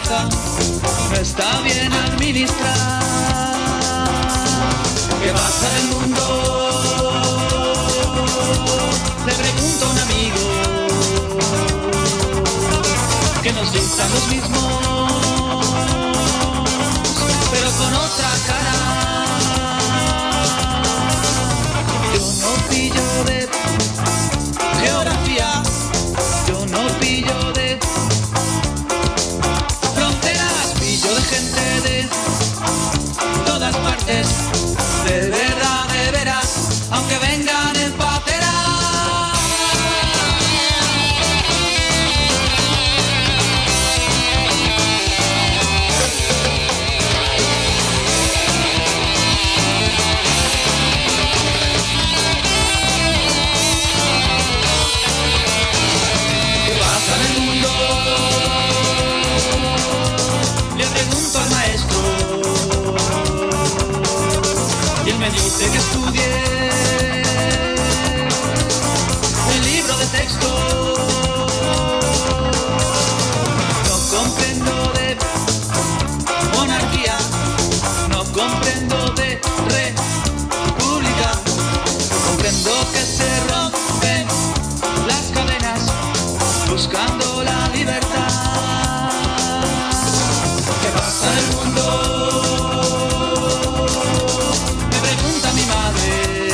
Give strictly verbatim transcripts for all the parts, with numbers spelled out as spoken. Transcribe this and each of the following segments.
riqueza no está bien administrada. ¿Qué pasa en el mundo? Le pregunto a un amigo que nos dictan los mismos, pero con otra cara. Yo no pillo de geografía, yo no pillo de fronteras, pillo de gente de todas partes, de verdad, de veras, aunque vengan en patera. ¿Qué pasa en el mundo? Le pregunto al maestro y él me dice que estudie el libro de texto. No comprendo de monarquía, no comprendo de república, comprendo que se rompen las cadenas buscando la libertad. ¿Qué pasa en el mundo? Me pregunta mi madre,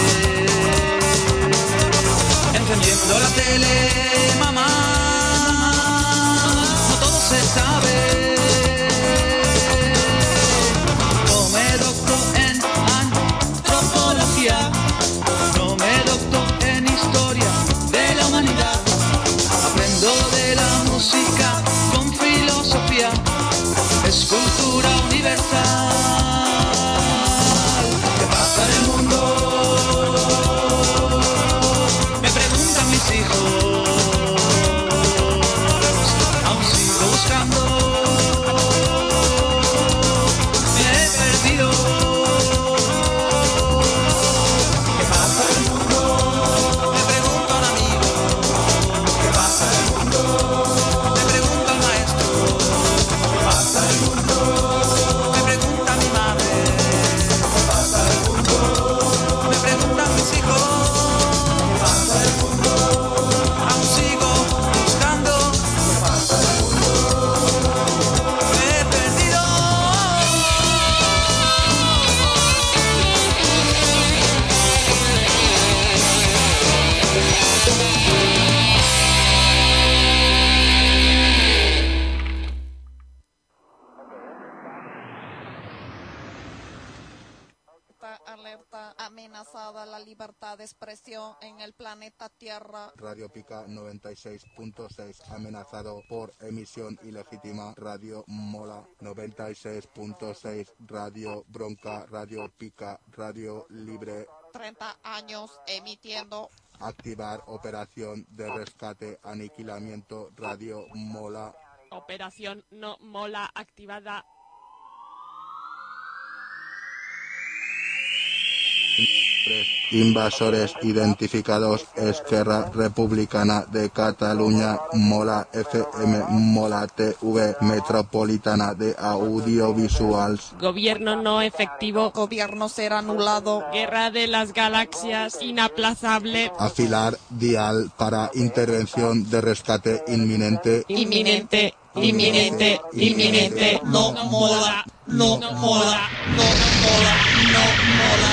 encendiendo la tele. Mamá, no todo se sabe. No me docto en antropología, no me docto en historia de la humanidad. Aprendo de la música con filosofía, es cultura universal. ¿Qué pasa en el mundo? Me preguntan mis hijos, aún sigo buscando, me he perdido. ¿Qué pasa en el mundo? Me pregunta un amigo. ¿Qué pasa en el mundo? Me pregunta el maestro. ¿Qué pasa en el mundo? Me pregunta mi madre. ¿Qué pasa en el mundo? Me preguntan mis hijos. ¿Qué pasa en el mundo? Aún sigo buscando. ¿Qué pasa en el mundo? Me he perdido. Alerta, amenazada la libertad de expresión en el planeta Tierra. Radio Pica noventa y seis punto seis amenazado por emisión ilegítima. Radio Mola noventa y seis punto seis, Radio Bronca, Radio Pica, Radio Libre. treinta años emitiendo. Activar operación de rescate, aniquilamiento. Radio Mola. Operación no mola activada. Invasores identificados. Esquerra Republicana de Cataluña, Mola F M, Mola T V, Metropolitana de Audiovisuals. Gobierno no efectivo. Gobierno ser anulado. Guerra de las galaxias inaplazable. Afilar dial para intervención de rescate inminente. Inminente, inminente, inminente. No mola, no mola, no mola, no mola, no mola.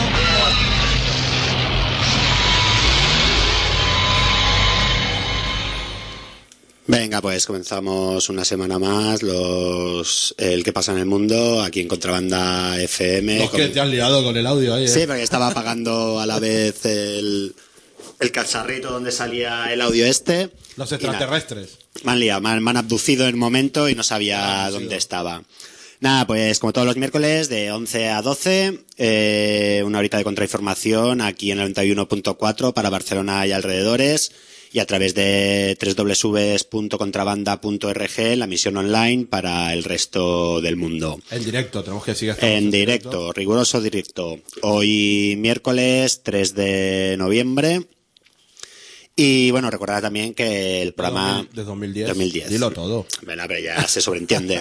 Venga, pues comenzamos una semana más los el que pasa en el mundo aquí en Contrabanda F M. Es que te has liado con el audio ahí, ¿eh? Sí, porque estaba apagando a la vez el, el cacharrito donde salía el audio este. Los extraterrestres. Me han liado, me han, me han abducido en un momento y no sabía ah, dónde sí, estaba. Nada, pues como todos los miércoles de once a doce, eh, una horita de contrainformación aquí en el noventa y uno punto cuatro para Barcelona y alrededores. Y a través de doble u doble u doble u punto contrabanda punto org, la emisión online para el resto del mundo. En directo, tenemos que seguir. En directo, directo, riguroso directo. Hoy miércoles tres de noviembre. Y bueno, recordad también que el programa... De dos mil diez. dos mil diez. Dilo todo. Bueno, pero ya se sobreentiende.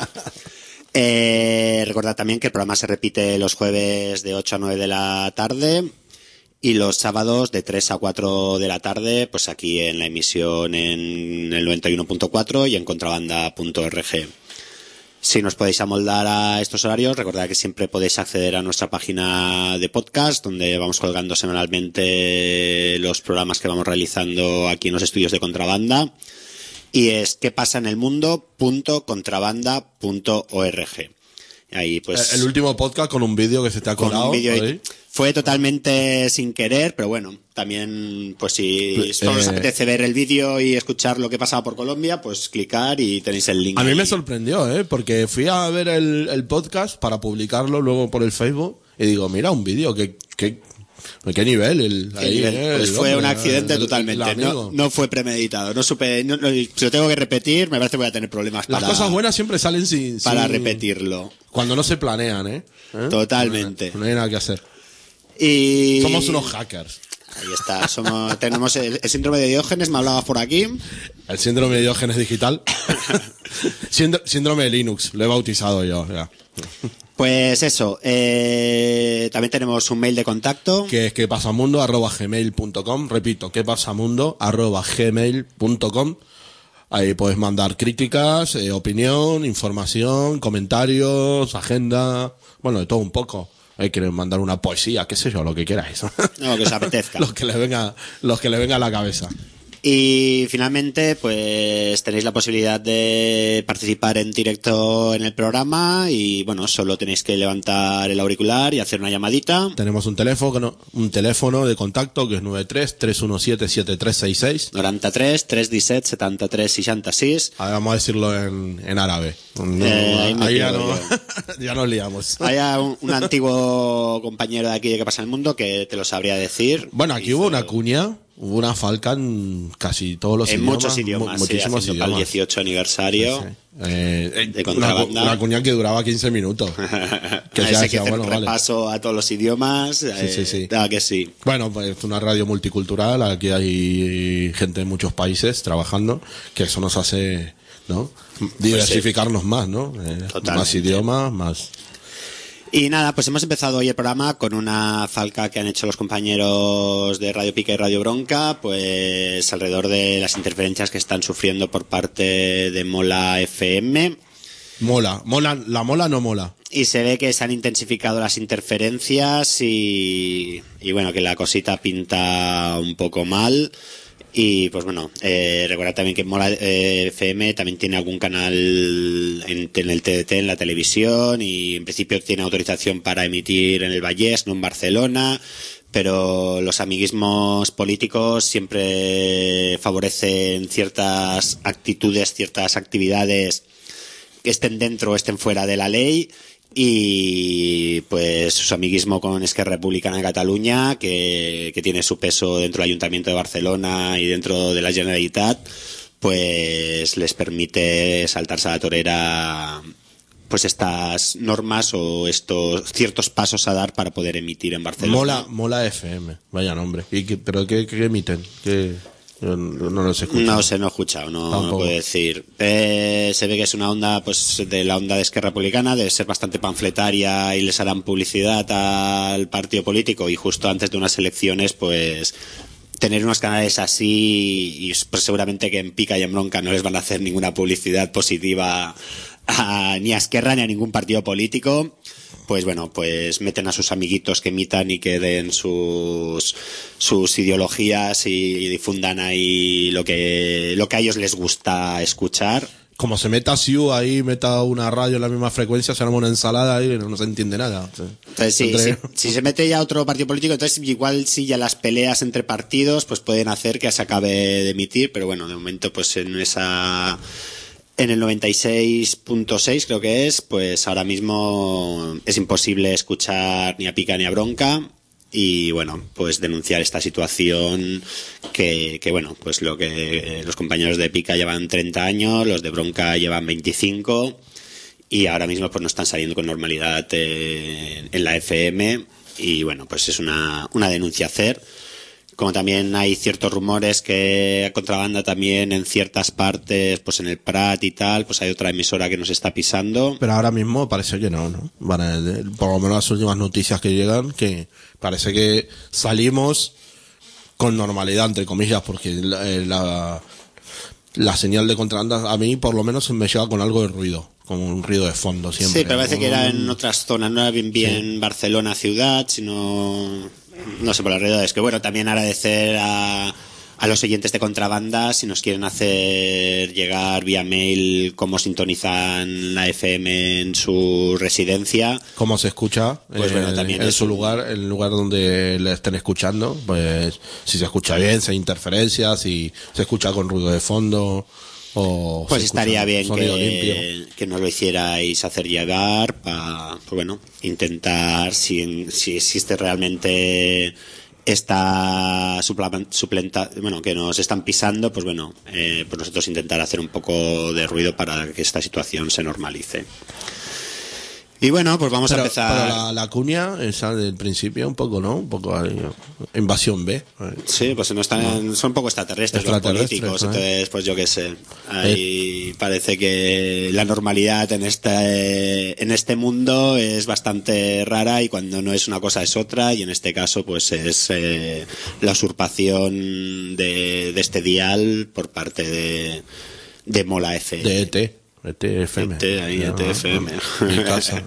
eh, recordad también que el programa se repite los jueves de ocho a nueve de la tarde y los sábados de tres a cuatro de la tarde, pues aquí en la emisión en el noventa y uno punto cuatro y en contrabanda punto org. Si nos podéis amoldar a estos horarios, recordad que siempre podéis acceder a nuestra página de podcast, donde vamos colgando semanalmente los programas que vamos realizando aquí en los estudios de Contrabanda. Y es qué pasa en el mundo punto contrabanda punto org. Ahí, pues, El último podcast con un vídeo que se te ha con colado. un vídeo ahí. fue totalmente sin querer, pero bueno, también, pues si solo os Eh, apetece ver el vídeo y escuchar lo que pasaba por Colombia, pues clicar y tenéis el link. A mí ahí. me sorprendió, ¿eh? Porque fui a ver el, el podcast para publicarlo luego por el Facebook y digo, mira, un vídeo, ¿qué, qué, qué nivel? El, ¿Qué ahí, nivel? eh, Pues el fue hombre, un accidente el- el totalmente. amigo. No, no fue premeditado. No supe. No, no, si lo tengo que repetir, me parece que voy a tener problemas Las para, cosas buenas siempre salen sin, para sin- repetirlo. Cuando no se planean, ¿eh? ¿Eh? Totalmente. No hay nada que hacer. Y Somos unos hackers. Ahí está. Somos, tenemos el, el síndrome de Diógenes. Me hablabas por aquí. El síndrome de Diógenes digital. Síndro- síndrome de Linux, lo he bautizado yo. Ya. Pues eso. Eh, también tenemos un mail de contacto. Que es que pasamundo arroba gmail punto com. Repito, que pasamundo arroba gmail punto com. Ahí puedes mandar críticas, eh, opinión, información, comentarios, agenda, bueno, de todo un poco. Ahí quieren mandar una poesía, qué sé yo, lo que queráis. No, que os apetezca. los que les venga, los que les venga a la cabeza. Y finalmente, pues tenéis la posibilidad de participar en directo en el programa y bueno, solo tenéis que levantar el auricular y hacer una llamadita. Tenemos un teléfono, un teléfono de contacto que es nueve tres, tres uno siete, siete tres seis seis. noranta-tres, tres disset, setanta-tres, seixanta-sis. Ahora vamos a decirlo en, en árabe. No, Eh, ahí me ahí ya, quedo no, ya nos liamos. Hay un, un antiguo compañero de aquí de ¿Qué pasa en el mundo? Que te lo sabría decir. Bueno, aquí Hizo- hubo una cuña, hubo una falca en casi todos los en idiomas. muchos idiomas, mu- sí, muchísimos haciendo para el idiomas. dieciocho aniversario. Sí, sí. Eh, eh, De una, contrabanda. una cuña que duraba quince minutos. Que Ahí ya sí decía, que hacer bueno, un vale. repaso a todos los idiomas. Sí, sí, sí. Ah, que sí. Bueno, pues es una radio multicultural, aquí hay gente de muchos países trabajando, que eso nos hace, ¿no? Diversificarnos más, ¿no? Eh, Totalmente. más idiomas, más... Y nada, pues hemos empezado hoy el programa con una falca que han hecho los compañeros de Radio Pica y Radio Bronca, pues alrededor de las interferencias que están sufriendo por parte de Mola F M. Mola, mola, la mola no mola. Y se ve que se han intensificado las interferencias y, y bueno, que la cosita pinta un poco mal. Y pues bueno, eh, recordad también que Mola eh, F M también tiene algún canal en, en el T D T, en la televisión, y en principio tiene autorización para emitir en el Vallès, no en Barcelona, pero los amiguismos políticos siempre favorecen ciertas actitudes, ciertas actividades que estén dentro o estén fuera de la ley. Y pues su amiguismo con Esquerra Republicana de Cataluña, que, que tiene su peso dentro del Ayuntamiento de Barcelona y dentro de la Generalitat, pues les permite saltarse a la torera pues estas normas o estos ciertos pasos a dar para poder emitir en Barcelona. Mola, mola F M, vaya nombre. ¿Y qué, pero qué, qué emiten? ¿Qué? Yo no no los escucho. No sé, no he escuchado, no, no Tampoco. puedo decir. Eh, se ve que es una onda, pues, de la onda de Esquerra Republicana, de ser bastante panfletaria y les harán publicidad al partido político y justo antes de unas elecciones, pues, tener unos canales así y pues seguramente que en Pica y en Bronca no les van a hacer ninguna publicidad positiva a, ni a Esquerra ni a ningún partido político. Pues bueno, pues meten a sus amiguitos que emitan y que den sus sus ideologías y difundan ahí lo que lo que a ellos les gusta escuchar. Como se meta Siu ahí, meta una radio en la misma frecuencia, se arma una ensalada y no se entiende nada. Entonces, sí, Entre- sí, si se mete ya otro partido político, entonces igual sí ya las peleas entre partidos pues pueden hacer que se acabe de emitir, pero bueno, de momento pues en esa en el noventa y seis punto seis creo que es, pues ahora mismo es imposible escuchar ni a Pica ni a Bronca. Y bueno, pues denunciar esta situación que, que bueno, pues lo que eh, los compañeros de Pica llevan treinta años, los de Bronca llevan veinticinco y ahora mismo pues no están saliendo con normalidad eh, en la F M y bueno, pues es una, una denuncia a hacer como también hay ciertos rumores que contrabanda también en ciertas partes, pues en el Prat y tal, pues hay otra emisora que nos está pisando. Pero ahora mismo parece que no, ¿no? Vale, por lo menos las últimas noticias que llegan, que parece que salimos con normalidad, entre comillas, porque la, la, la señal de contrabanda a mí por lo menos me llega con algo de ruido, como un ruido de fondo siempre. Sí, pero parece que era en otras zonas, no era bien bien sí. Barcelona ciudad, sino no sé, por alrededor. Es que bueno, también agradecer a, a los oyentes de Contrabanda si nos quieren hacer llegar vía mail cómo sintonizan la F M en su residencia. Cómo se escucha, pues eh, bueno, también en es su un... lugar, el lugar donde le estén escuchando, pues si se escucha bien, si hay interferencias, si se escucha con ruido de fondo. O pues estaría bien que, que nos lo hicierais hacer llegar para, pues bueno, intentar si, si existe realmente esta suplenta, bueno, que nos están pisando, pues bueno, eh, pues nosotros intentar hacer un poco de ruido para que esta situación se normalice. Y bueno, pues vamos pero, a empezar. Pero la, la cuña, esa del principio, un poco, ¿no? Un poco ahí, invasión B. Sí, pues no están, son un poco extraterrestres, extraterrestres los políticos, ¿no? Entonces, pues yo qué sé. Ahí eh. parece que la normalidad en este, en este mundo es bastante rara y cuando no es una cosa es otra, y en este caso, pues es eh, la usurpación de, de este dial por parte de, de Mola F M. De E T. E T F M. E T, ahí, E T F M. Mi casa.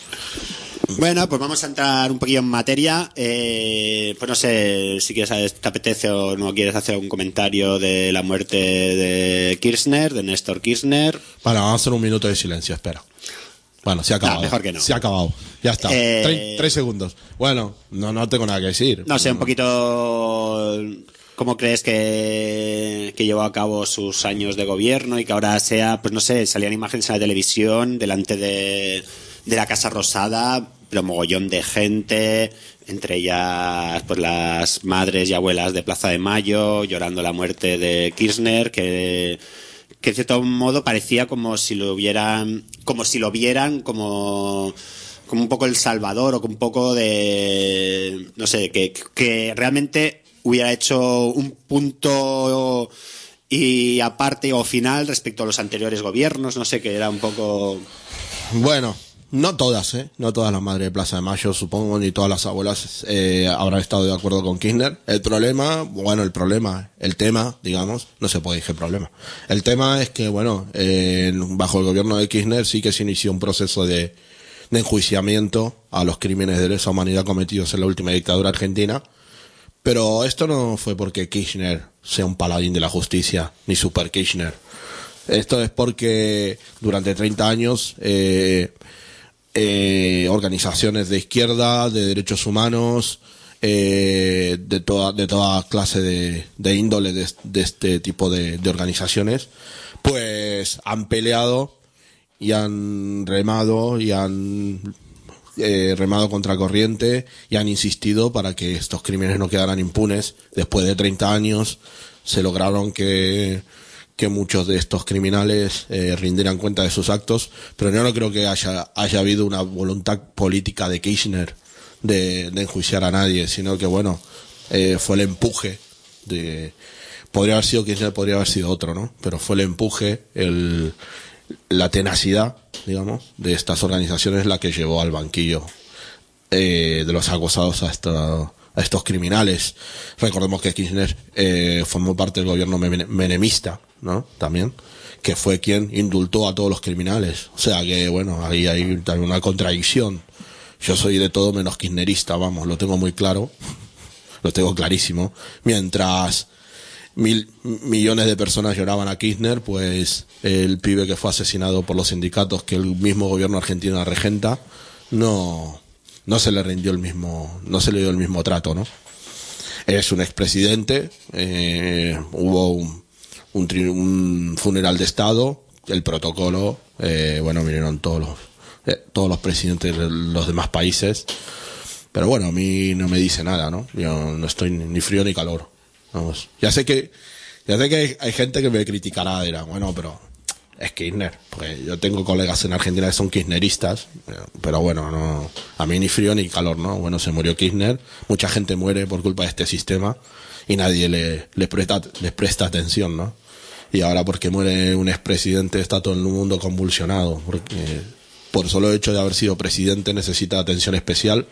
Bueno, pues vamos a entrar un poquillo en materia. Eh, pues no sé si quieres, te apetece o no quieres hacer un comentario de la muerte de Kirchner, de Néstor Kirchner. Vale, vamos a hacer un minuto de silencio, espera. Bueno, se ha acabado. No, mejor que no. Se ha acabado. Ya está. Eh... Tres, tres segundos. Bueno, no, no tengo nada que decir. No sé, un poquito... ¿Cómo crees que, que llevó a cabo sus años de gobierno y que ahora sea, pues no sé, salían imágenes en la televisión delante de, de la Casa Rosada, pero mogollón de gente, entre ellas pues las madres y abuelas de Plaza de Mayo, llorando la muerte de Kirchner, que, que de cierto modo parecía como si lo hubieran, como si lo vieran como... como un poco el Salvador o con un poco de, no sé, que, que realmente hubiera hecho un punto y aparte o final respecto a los anteriores gobiernos, no sé, que era un poco... Bueno, no todas, ¿eh? No todas las madres de Plaza de Mayo, supongo, ni todas las abuelas eh, habrán estado de acuerdo con Kirchner. El problema, bueno, el problema, el tema, digamos, no se puede decir problema. El tema es que, bueno, eh, bajo el gobierno de Kirchner sí que se inició un proceso de, de enjuiciamiento a los crímenes de lesa humanidad cometidos en la última dictadura argentina. Pero esto no fue porque Kirchner sea un paladín de la justicia, ni Super Kirchner. Esto es porque durante treinta años eh, eh, organizaciones de izquierda, de derechos humanos, eh, de toda de toda clase de, de índole de, de este tipo de, de organizaciones, pues han peleado y han remado y han... Eh, remado contra corriente y han insistido para que estos crímenes no quedaran impunes. Después de treinta años se lograron que, que muchos de estos criminales eh, rindieran cuenta de sus actos, pero yo no creo que haya, haya habido una voluntad política de Kirchner de, de enjuiciar a nadie, sino que bueno, eh, fue el empuje de, podría haber sido Kirchner, podría haber sido otro, ¿no? Pero fue el empuje, el la tenacidad, digamos, de estas organizaciones la que llevó al banquillo eh, de los acusados a, esta, a estos criminales. Recordemos que Kirchner eh, formó parte del gobierno menemista, ¿no? También, que fue quien indultó a todos los criminales. O sea que, bueno, ahí hay también una contradicción. Yo soy de todo menos kirchnerista, vamos, lo tengo muy claro, lo tengo clarísimo. Mientras mil millones de personas lloraban a Kirchner, pues el pibe que fue asesinado por los sindicatos que el mismo gobierno argentino regenta, no, no se le rindió el mismo, no se le dio el mismo trato, ¿no? Es un expresidente, eh, hubo un, un, tri, un funeral de Estado, el protocolo, eh, bueno, vinieron todos los, eh, todos los presidentes de los demás países, pero bueno, a mí no me dice nada, ¿no? Yo no estoy ni frío ni calor. Vamos, ya sé que ya sé que hay, hay gente que me criticará, dirá, bueno, pero es Kirchner. Porque yo tengo colegas en Argentina que son kirchneristas, pero bueno, no, a mí ni frío ni calor, ¿no? Bueno, se murió Kirchner, mucha gente muere por culpa de este sistema y nadie le, le presta, les presta atención, ¿no? Y ahora porque muere un expresidente está todo el mundo convulsionado, porque por solo hecho de haber sido presidente necesita atención especial.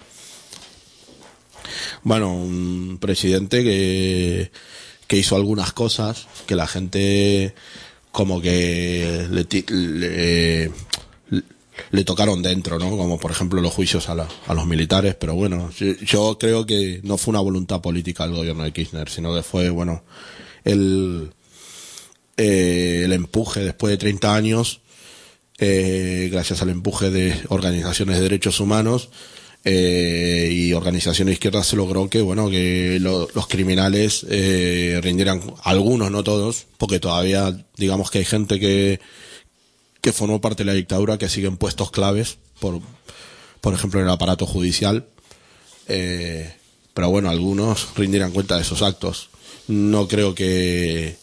Bueno, un presidente que, que hizo algunas cosas que la gente como que le, le, le tocaron dentro, ¿no? Como por ejemplo los juicios a, la, a los militares, pero bueno, yo, yo creo que no fue una voluntad política del gobierno de Kirchner, sino que fue, bueno, el, eh, el empuje después de treinta años, eh, gracias al empuje de organizaciones de derechos humanos, Eh, y organizaciones izquierdas se logró que bueno que lo, los criminales eh, rindieran, algunos, no todos, porque todavía digamos que hay gente que que formó parte de la dictadura que sigue en puestos claves, por por ejemplo en el aparato judicial, eh, pero bueno, algunos rindieran cuenta de esos actos. No creo que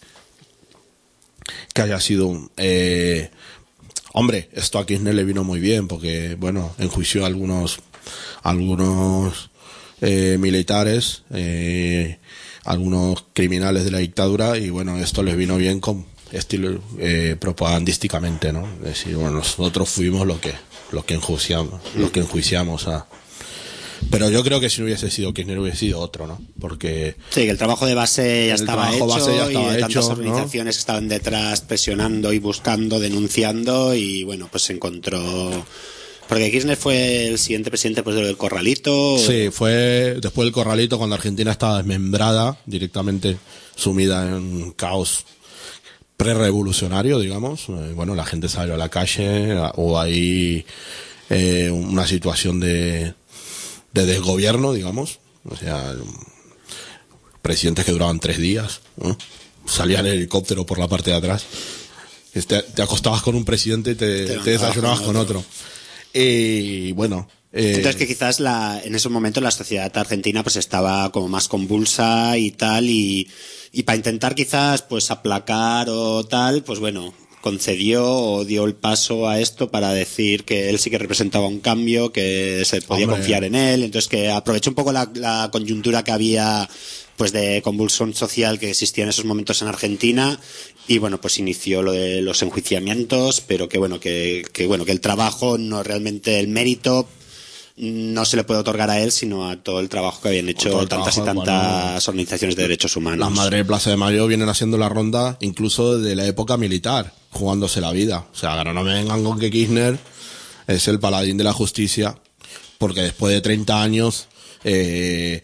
que haya sido un eh, hombre, esto a Kirchner le vino muy bien porque bueno, enjuició a algunos algunos eh, militares, eh, algunos criminales de la dictadura, y bueno, esto les vino bien con estilo eh, propagandísticamente, ¿no? Es decir, bueno, nosotros fuimos los que los que enjuiciamos, los que enjuiciamos a. Pero yo creo que si no hubiese sido Kirchner hubiese sido otro, ¿no? Porque sí, que el trabajo de base ya el estaba hecho base ya estaba y de tantas hecho, organizaciones ¿no? que estaban detrás presionando y buscando, denunciando, y bueno, pues se encontró. Porque Kirchner fue el siguiente presidente después del Corralito. Sí, fue después del Corralito, cuando Argentina estaba desmembrada, directamente sumida en un caos prerevolucionario, digamos. Eh, bueno, la gente salió a la calle, hubo ahí eh, una situación de, de desgobierno, digamos. O sea, presidentes que duraban tres días, ¿no? Salían en helicóptero por la parte de atrás. Te, te acostabas con un presidente y te, te, te desayunabas con otro. Y bueno, eh, entonces que quizás la, en ese momento la sociedad argentina pues estaba como más convulsa y tal, y, y para intentar quizás pues aplacar o tal, pues bueno, concedió o dio el paso a esto para decir que él sí que representaba un cambio, que se podía Hombre. confiar en él, entonces que aprovechó un poco la, la coyuntura que había pues de convulsión social que existía en esos momentos en Argentina, y bueno, pues inició lo de los enjuiciamientos, pero que bueno, que, que bueno, que el trabajo, no realmente el mérito no se le puede otorgar a él, sino a todo el trabajo que habían hecho todo el tantas trabajo, y tantas bueno, organizaciones de derechos humanos. las madres de Plaza de Mayo vienen haciendo la ronda incluso de la época militar, jugándose la vida. O sea, ahora no me vengan con que Kirchner es el paladín de la justicia, porque después de treinta años eh,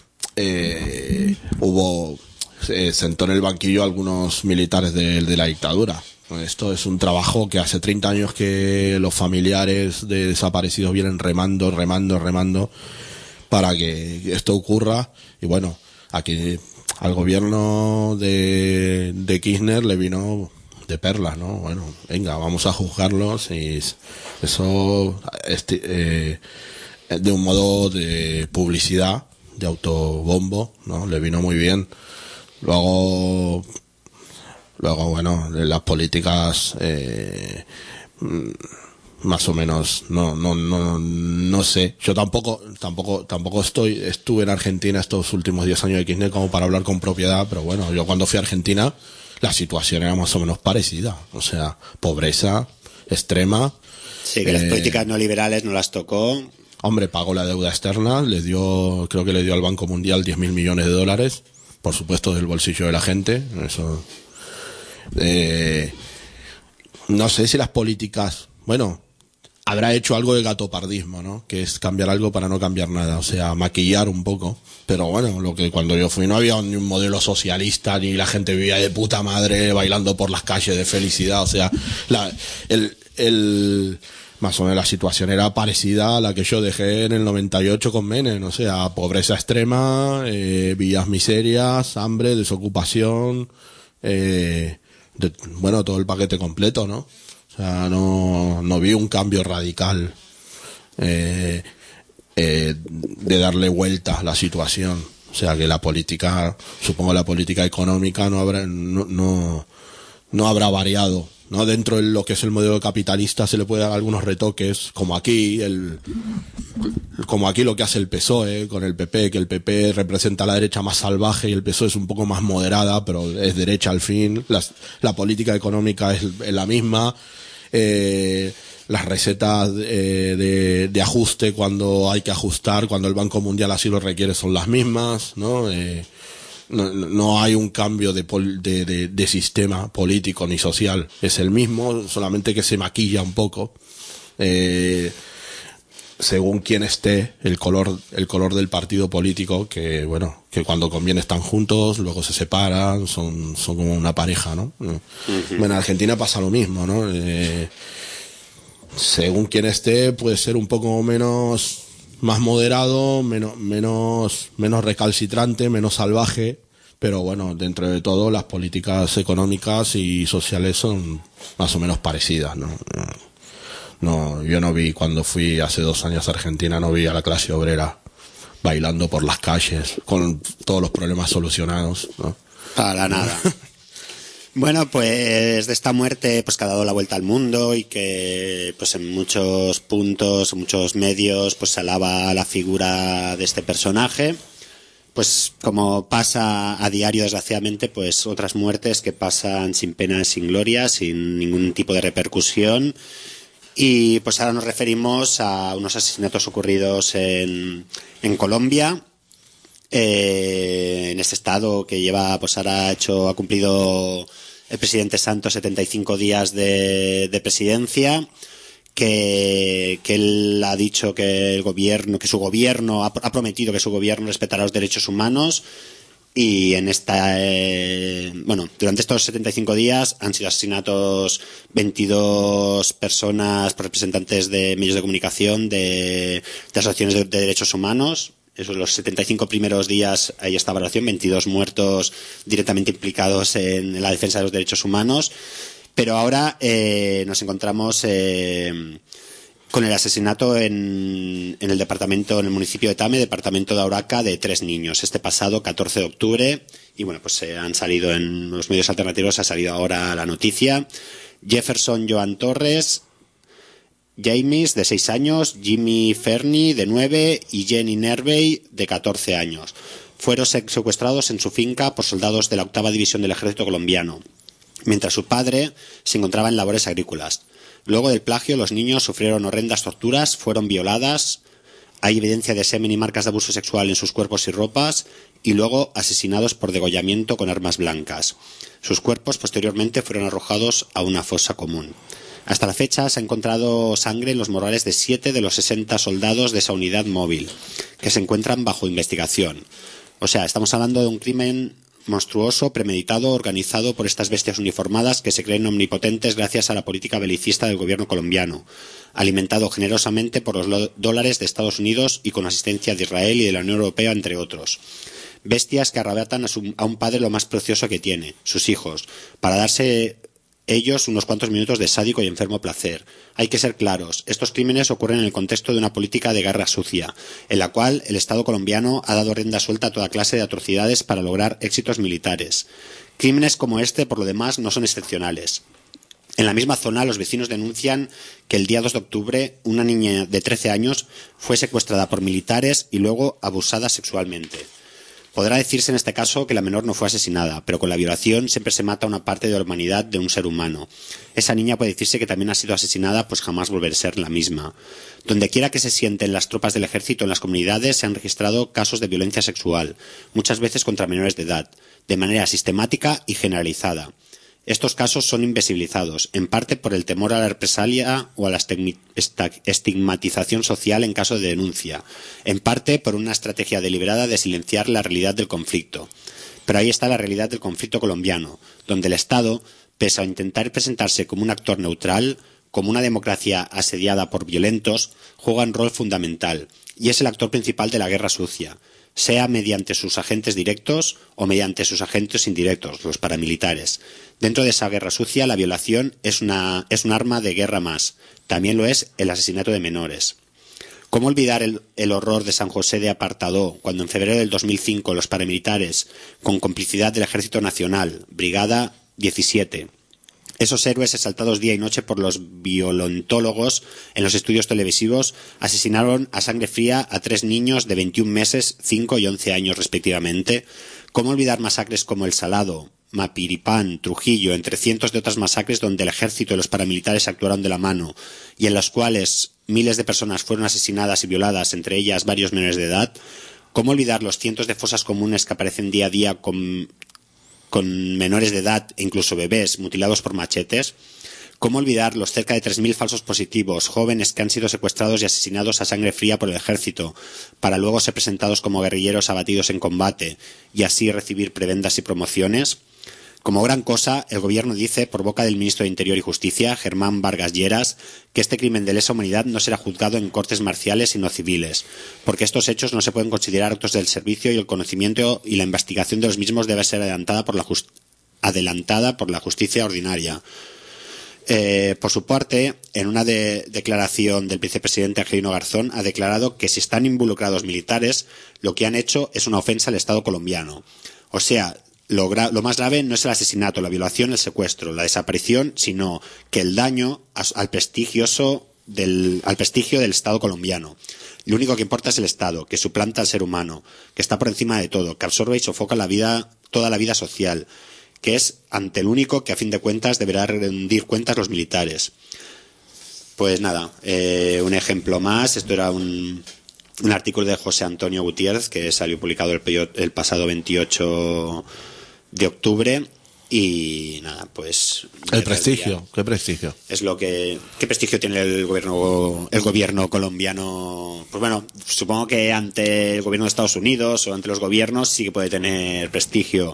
eh, hubo se sentó en el banquillo a algunos militares de, de la dictadura. Esto es un trabajo que hace treinta años que los familiares de desaparecidos vienen remando, remando, remando para que esto ocurra. Y bueno, aquí al gobierno de, de Kirchner le vino de perlas, ¿no? Bueno, venga, vamos a juzgarlos, y eso este, eh, de un modo de publicidad, de autobombo, ¿no? Le vino muy bien. Luego, luego bueno, las políticas eh, más o menos no no no no sé. Yo tampoco tampoco tampoco estoy estuve en Argentina estos últimos diez años de Kirchner como para hablar con propiedad, pero bueno, yo cuando fui a Argentina la situación era más o menos parecida, o sea, pobreza extrema. Sí, que eh, las políticas neoliberales no las tocó. Hombre, pagó la deuda externa, le dio, creo que le dio al Banco Mundial diez mil millones de dólares. Por supuesto del bolsillo de la gente, eso. Eh, no sé si las políticas, bueno, habrá hecho algo de gatopardismo, ¿no? Que es cambiar algo para no cambiar nada, o sea, maquillar un poco. Pero bueno, lo que cuando yo fui no había ni un modelo socialista, ni la gente vivía de puta madre bailando por las calles de felicidad, o sea, la, el, el, más o menos la situación era parecida a la que yo dejé en el noventa y ocho con Menem, o sea, pobreza extrema, eh, villas miserias, hambre, desocupación, eh, de, bueno, todo el paquete completo, ¿no? O sea, no, no vi un cambio radical eh, eh, de darle vuelta a la situación. O sea, que la política, supongo la política económica no habrá, no, no, no habrá variado ¿no? Dentro de lo que es el modelo capitalista se le puede dar algunos retoques, como aquí, el, como aquí lo que hace el P S O E con el P P, que el P P representa la derecha más salvaje y el P S O E es un poco más moderada, pero es derecha al fin. Las, la política económica es, es la misma. Eh, las recetas eh, de, de ajuste cuando hay que ajustar, cuando el Banco Mundial así lo requiere, son las mismas, ¿no? Eh, no, no hay un cambio de, pol, de, de, de sistema político ni social, es el mismo, solamente que se maquilla un poco. Eh, según quien esté, el color, el color del partido político, que bueno, que cuando conviene están juntos, luego se separan, son, son como una pareja, ¿no? Uh-huh. Bueno, en Argentina pasa lo mismo, ¿no? Eh, según quien esté, puede ser un poco menos, más moderado, menos, menos, menos recalcitrante, menos salvaje, pero bueno, dentro de todo las políticas económicas y sociales son más o menos parecidas, ¿no? No, yo no vi, cuando fui hace dos años a Argentina, no vi a la clase obrera bailando por las calles con todos los problemas solucionados, ¿no? Para nada. Bueno, pues de esta muerte pues que ha dado la vuelta al mundo y que pues en muchos puntos, en muchos medios pues se alaba la figura de este personaje, pues como pasa a diario desgraciadamente, pues otras muertes que pasan sin pena, sin gloria, sin ningún tipo de repercusión. Y pues ahora nos referimos a unos asesinatos ocurridos en, en Colombia, eh, en este estado que lleva, pues ahora ha hecho, ha cumplido el presidente Santos setenta y cinco días de, de presidencia, que, que él ha dicho que el gobierno, que su gobierno ha, ha prometido que su gobierno respetará los derechos humanos. Y en esta, eh, bueno, durante estos setenta y cinco días han sido asesinatos veintidós personas por representantes de medios de comunicación, de, de asociaciones de, de derechos humanos. Esos los setenta y cinco primeros días hay esta evaluación, veintidós muertos directamente implicados en, en la defensa de los derechos humanos. Pero ahora eh, nos encontramos eh, con el asesinato en, en el departamento, en el municipio de Tame, departamento de Auraca, de tres niños, este pasado catorce de octubre. Y bueno, pues eh, han salido en los medios alternativos, ha salido ahora la noticia. Jefferson Joan Torres, James, de seis años, Jimmy Fernie, de nueve, y Jenny Nervey, de catorce años. Fueron secuestrados en su finca por soldados de la octava división del ejército colombiano, mientras su padre se encontraba en labores agrícolas. Luego del plagio, los niños sufrieron horrendas torturas, fueron violadas, hay evidencia de semen y marcas de abuso sexual en sus cuerpos y ropas, y luego asesinados por degollamiento con armas blancas. Sus cuerpos posteriormente fueron arrojados a una fosa común. Hasta la fecha se ha encontrado sangre en los morrales de siete de los sesenta soldados de esa unidad móvil, que se encuentran bajo investigación. O sea, estamos hablando de un crimen monstruoso, premeditado, organizado por estas bestias uniformadas que se creen omnipotentes gracias a la política belicista del gobierno colombiano, alimentado generosamente por los dólares de Estados Unidos y con asistencia de Israel y de la Unión Europea, entre otros. Bestias que arrebatan a, su, a un padre lo más precioso que tiene, sus hijos, para darse ellos unos cuantos minutos de sádico y enfermo placer. Hay que ser claros, estos crímenes ocurren en el contexto de una política de guerra sucia, en la cual el Estado colombiano ha dado rienda suelta a toda clase de atrocidades para lograr éxitos militares. Crímenes como este, por lo demás, no son excepcionales. En la misma zona, los vecinos denuncian que el día dos de octubre una niña de trece años fue secuestrada por militares y luego abusada sexualmente. Podrá decirse en este caso que la menor no fue asesinada, pero con la violación siempre se mata una parte de la humanidad de un ser humano. Esa niña puede decirse que también ha sido asesinada, pues jamás volverá a ser la misma. Donde quiera que se sienten las tropas del ejército en las comunidades se han registrado casos de violencia sexual, muchas veces contra menores de edad, de manera sistemática y generalizada. Estos casos son invisibilizados, en parte por el temor a la represalia o a la estigmatización social en caso de denuncia, en parte por una estrategia deliberada de silenciar la realidad del conflicto. Pero ahí está la realidad del conflicto colombiano, donde el Estado, pese a intentar presentarse como un actor neutral, como una democracia asediada por violentos, juega un rol fundamental, y es el actor principal de la guerra sucia, sea mediante sus agentes directos o mediante sus agentes indirectos, los paramilitares. Dentro de esa guerra sucia, la violación es una, es un arma de guerra más. También lo es el asesinato de menores. ¿Cómo olvidar el, el horror de San José de Apartadó, cuando en febrero del dos mil cinco los paramilitares, con complicidad del Ejército Nacional, Brigada diecisiete, Esos héroes exaltados día y noche por los violentólogos en los estudios televisivos asesinaron a sangre fría a tres niños de veintiún meses, cinco y once años respectivamente. ¿Cómo olvidar masacres como El Salado, Mapiripán, Trujillo, entre cientos de otras masacres donde el ejército y los paramilitares actuaron de la mano y en las cuales miles de personas fueron asesinadas y violadas, entre ellas varios menores de edad? ¿Cómo olvidar los cientos de fosas comunes que aparecen día a día con, con menores de edad e incluso bebés mutilados por machetes? ¿Cómo olvidar los cerca de tres mil falsos positivos, jóvenes que han sido secuestrados y asesinados a sangre fría por el ejército, para luego ser presentados como guerrilleros abatidos en combate y así recibir prebendas y promociones? Como gran cosa, el gobierno dice, por boca del ministro de Interior y Justicia, Germán Vargas Lleras, que este crimen de lesa humanidad no será juzgado en cortes marciales sino civiles, porque estos hechos no se pueden considerar actos del servicio y el conocimiento y la investigación de los mismos debe ser adelantada por la, just- adelantada por la justicia ordinaria. Eh, por su parte, en una de- declaración del vicepresidente Angelino Garzón ha declarado que si están involucrados militares, lo que han hecho es una ofensa al Estado colombiano. O sea, Lo, gra- lo más grave no es el asesinato, la violación, el secuestro, la desaparición, sino que el daño a- al prestigioso del, al prestigio del Estado colombiano. Lo único que importa es el Estado, que suplanta al ser humano, que está por encima de todo, que absorbe y sofoca la vida, toda la vida social, que es ante el único que a fin de cuentas deberá rendir cuentas los militares. Pues nada, eh, un ejemplo más. Esto era un, un artículo de José Antonio Gutiérrez que salió publicado el, el pasado veintiocho de octubre y nada, pues El prestigio, qué prestigio. es lo que qué prestigio tiene el gobierno el gobierno colombiano. Pues bueno, supongo que ante el gobierno de Estados Unidos o ante los gobiernos sí que puede tener prestigio.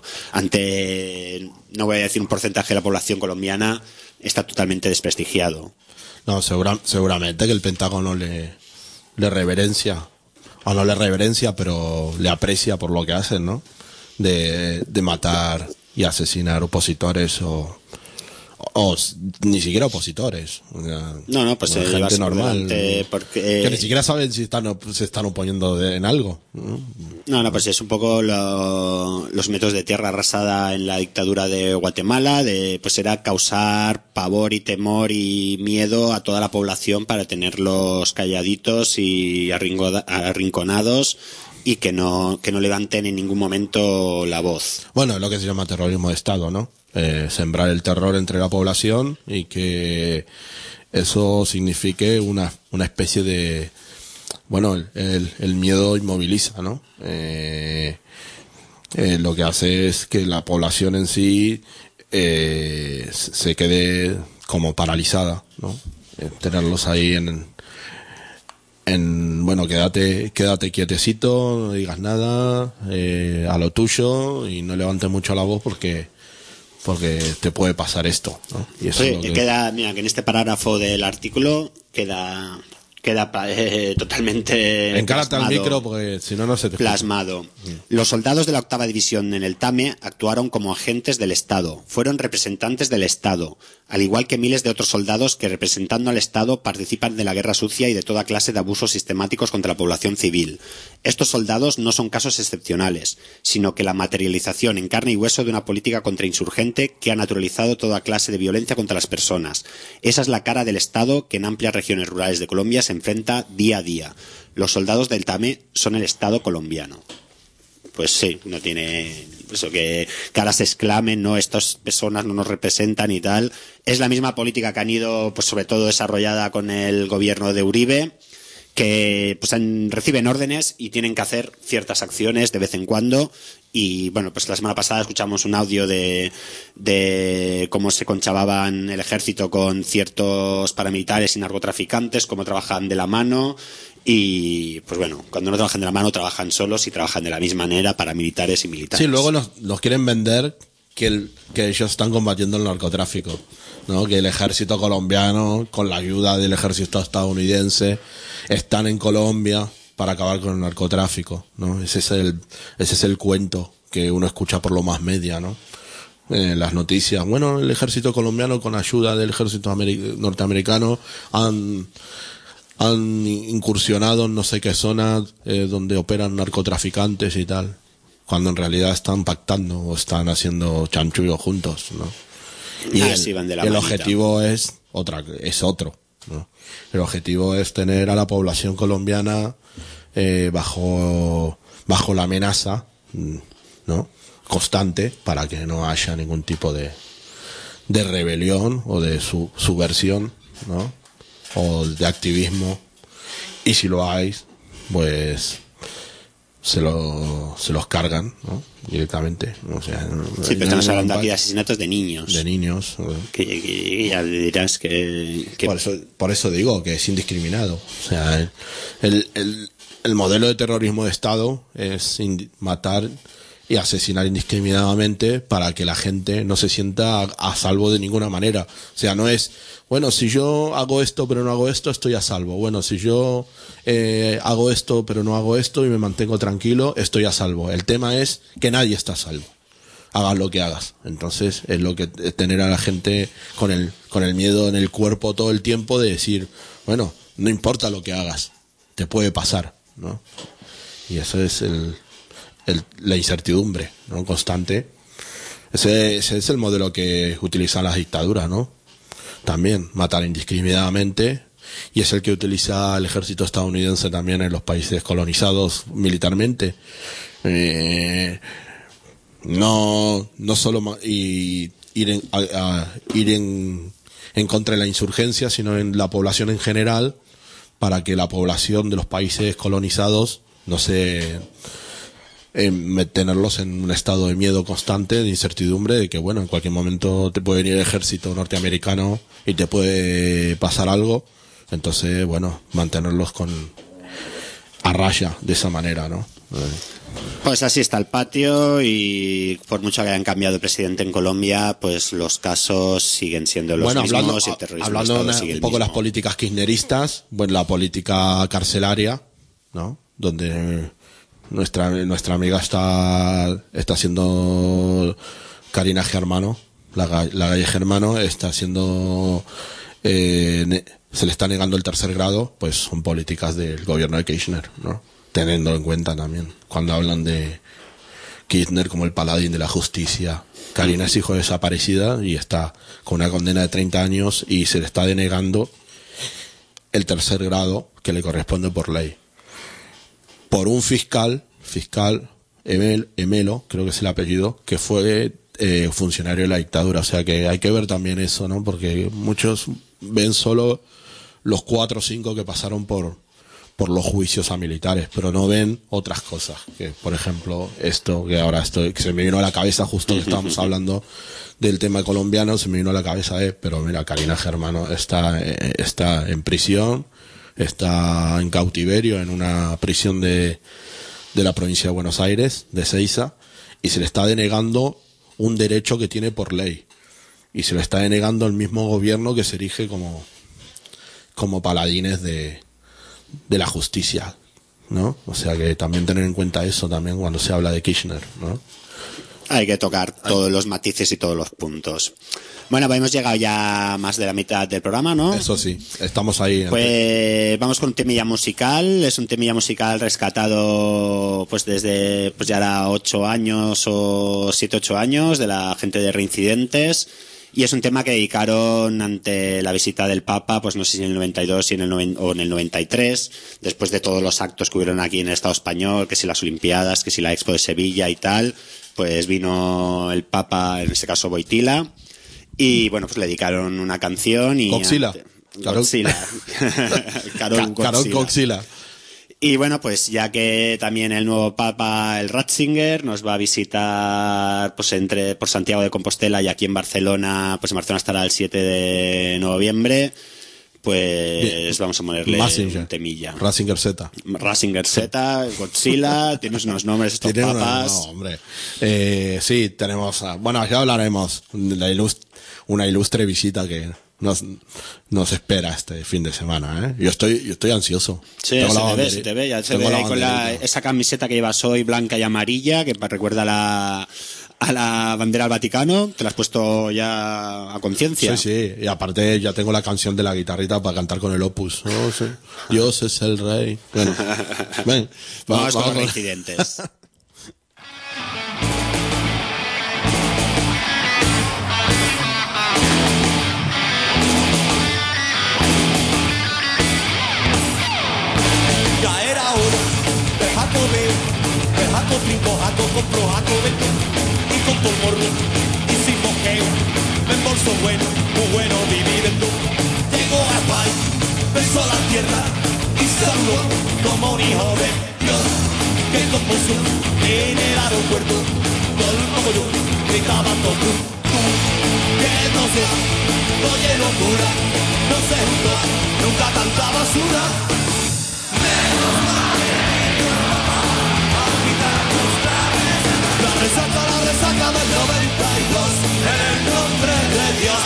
Ante, no voy a decir un porcentaje de la población colombiana, está totalmente desprestigiado. No, segura, seguramente que el Pentágono le, le reverencia, o no le reverencia, pero le aprecia por lo que hacen, ¿no? De, de matar y asesinar opositores o, o, o ni siquiera opositores. O sea, No, no, pues gente eh, llevarse por normal delante porque que ni siquiera saben si están op- se están oponiendo de- en algo, ¿no? No, no, pues es un poco lo- los métodos de tierra arrasada en la dictadura de Guatemala, de pues era causar pavor y temor y miedo a toda la población para tenerlos calladitos y arringoda- arrinconados y que no que no levanten en ningún momento la voz. Bueno, es lo que se llama terrorismo de Estado, ¿no? Eh, sembrar el terror entre la población y que eso signifique una, una especie de... Bueno, el, el, el miedo inmoviliza, ¿no? Eh, eh, lo que hace es que la población en sí eh, se quede como paralizada, ¿no? Eh, tenerlos ahí en... en bueno, quédate quédate quietecito, no digas nada, eh, a lo tuyo y no levantes mucho la voz porque porque te puede pasar esto, ¿no? Y eso Oye, es lo que... queda, mira, que en este parágrafo del artículo queda queda eh, totalmente Encárate al plasmado. micro porque si no, no se te escucha. Plasmado. Los soldados de la octava división en el Tame actuaron como agentes del Estado, fueron representantes del Estado, al igual que miles de otros soldados que representando al Estado participan de la guerra sucia y de toda clase de abusos sistemáticos contra la población civil. Estos soldados no son casos excepcionales, sino que la materialización en carne y hueso de una política contrainsurgente que ha naturalizado toda clase de violencia contra las personas. Esa es la cara del Estado que en amplias regiones rurales de Colombia se enfrenta día a día. Los soldados del Tame son el Estado colombiano. Pues sí, no tiene eso que, que ahora se exclamen, no, estas personas no nos representan y tal. Es la misma política que han ido, pues sobre todo desarrollada con el gobierno de Uribe, que pues han- reciben órdenes y tienen que hacer ciertas acciones de vez en cuando. Y bueno, pues la semana pasada escuchamos un audio de, de cómo se conchavaban el ejército con ciertos paramilitares y narcotraficantes, cómo trabajan de la mano. Y pues bueno, cuando no trabajan de la mano trabajan solos y trabajan de la misma manera paramilitares y militares. Sí, luego nos, nos quieren vender que, el, que ellos están combatiendo el narcotráfico, ¿no? Que el ejército colombiano, con la ayuda del ejército estadounidense, están en Colombia para acabar con el narcotráfico, ¿no? Ese es el, ese es el cuento que uno escucha por lo más media, ¿no? En las noticias. Bueno, el ejército colombiano con ayuda del ejército ameri- norteamericano han, han incursionado en no sé qué zonas eh, donde operan narcotraficantes y tal, cuando en realidad están pactando o están haciendo chanchullo juntos, ¿no? Y Ah, el, sí, van de la el manita. objetivo es otra, es otro, ¿no? El objetivo es tener a la población colombiana eh, bajo bajo la amenaza, ¿no? Constante, para que no haya ningún tipo de de rebelión o de su, subversión, ¿no? O de activismo. Y si lo hay, pues se lo se los cargan, ¿no? Directamente, o sea, Sí, pero no- estamos no- hablando no- aquí de asesinatos de niños. de niños, ¿no? Que, que ya dirás que... que Por eso, por eso digo que es indiscriminado. O sea, el, el, el modelo de terrorismo de Estado es indi- matar y asesinar indiscriminadamente para que la gente no se sienta a, a salvo de ninguna manera. O sea, no es, bueno, si yo hago esto pero no hago esto, estoy a salvo. Bueno, si yo eh, hago esto pero no hago esto y me mantengo tranquilo, estoy a salvo. El tema es que nadie está a salvo. Hagas lo que hagas. Entonces es lo que es tener a la gente con el con el miedo en el cuerpo todo el tiempo de decir, bueno, no importa lo que hagas, te puede pasar, ¿no? Y eso es el, el la incertidumbre, ¿no? Constante. Ese, ese es el modelo que utilizan las dictaduras, ¿no? También matar indiscriminadamente, y es el que utiliza el ejército estadounidense también en los países colonizados militarmente. Eh, no no solo ma- y ir en, a, a- ir en, en contra de la insurgencia, sino en la población en general, para que la población de los países colonizados no se eh, tenerlos en un estado de miedo constante, de incertidumbre, de que bueno, en cualquier momento te puede venir el ejército norteamericano y te puede pasar algo. Entonces, bueno, mantenerlos con a raya de esa manera, ¿no? Eh, Pues así está el patio, y por mucho que hayan cambiado de presidente en Colombia, pues los casos siguen siendo los bueno, mismos hablando, y el terrorismo hablando de una- Estado sigue un el poco de las mismo. políticas kirchneristas, bueno, la política carcelaria, ¿no? Donde nuestra nuestra amiga está está haciendo Karina Germano, la, ga- la galle Germano, está haciendo eh, ne- se le está negando el tercer grado, pues son políticas del gobierno de Kirchner, ¿no? Teniendo en cuenta también, cuando hablan de Kirchner como el paladín de la justicia. Karina es hijo de desaparecida y está con una condena de treinta años y se le está denegando el tercer grado que le corresponde por ley. Por un fiscal, fiscal Emel, Emelo, creo que es el apellido, que fue eh, funcionario de la dictadura. O sea que hay que ver también eso, ¿no? Porque muchos ven solo los cuatro o cinco que pasaron por por los juicios a militares, pero no ven otras cosas, que por ejemplo esto que ahora estoy, que se me vino a la cabeza justo que estábamos hablando del tema colombiano, se me vino a la cabeza, eh, pero mira, Karina Germano está eh, está en prisión, está en cautiverio en una prisión de de la provincia de Buenos Aires, de Seiza, y se le está denegando un derecho que tiene por ley, y se le está denegando el mismo gobierno que se erige como como paladines de de la justicia, ¿no? O sea que también tener en cuenta eso también cuando se habla de Kirchner, ¿no? Hay que tocar todos los matices y todos los puntos. Bueno, pues hemos llegado ya a más de la mitad del programa, ¿no? Eso sí, estamos ahí. entre- Pues vamos con un temilla musical. Es un temilla musical rescatado pues desde pues ya era ocho años o siete, ocho años de la gente de Reincidentes. Y es un tema que dedicaron ante la visita del Papa, pues no sé si en el noventa y dos y en el noven- o en el noventa y tres, después de todos los actos que hubieron aquí en el Estado español, que si las Olimpiadas, que si la Expo de Sevilla y tal, pues vino el Papa, en este caso Boitila, y bueno, pues le dedicaron una canción y... Coxila. ante- Carol- Godzilla. Carol Ca- Carol Godzilla. Coxila. Y bueno, pues ya que también el nuevo Papa, el Ratzinger, nos va a visitar pues entre por Santiago de Compostela y aquí en Barcelona, pues en Barcelona estará el siete de noviembre, pues Bien. vamos a ponerle Mazinger. un temilla. Ratzinger Z. Ratzinger Z, Godzilla, tienes unos nombres estos Tiene una- papas. no, hombre. Eh, sí, tenemos, a- bueno, ya hablaremos de la ilus- una ilustre visita que nos, nos espera este fin de semana, ¿eh? Yo estoy, yo estoy ansioso. Sí, Tengo se la te ve, banderi- se te ve, ya se tengo ve la ahí con la, banderita. esa camiseta que llevas hoy, blanca y amarilla, que pa- recuerda a la, a la bandera del Vaticano, te la has puesto ya a conciencia. Sí, sí, y aparte ya tengo la canción de la guitarrita para cantar con el opus. Oh, sí. Dios es el rey. Bueno, ven, Vamos, con los con- reincidentes. Jaco trinco, jaco compro, jaco vendo. Y con todo el morro y sin mosqueo. Me embolso bueno, muy bueno viviendo. Llego a paz, beso la tierra y saludo como un hijo de Dios. Que compuso en el aeropuerto. Todo como yo, gritaba todo tú, tú. Que no sé, oye locura, no se juntó nunca tanta basura. Menos mal que vino el papá a quitarnos la resaca. La resaca, la resaca del noventa y dos, en el nombre de Dios.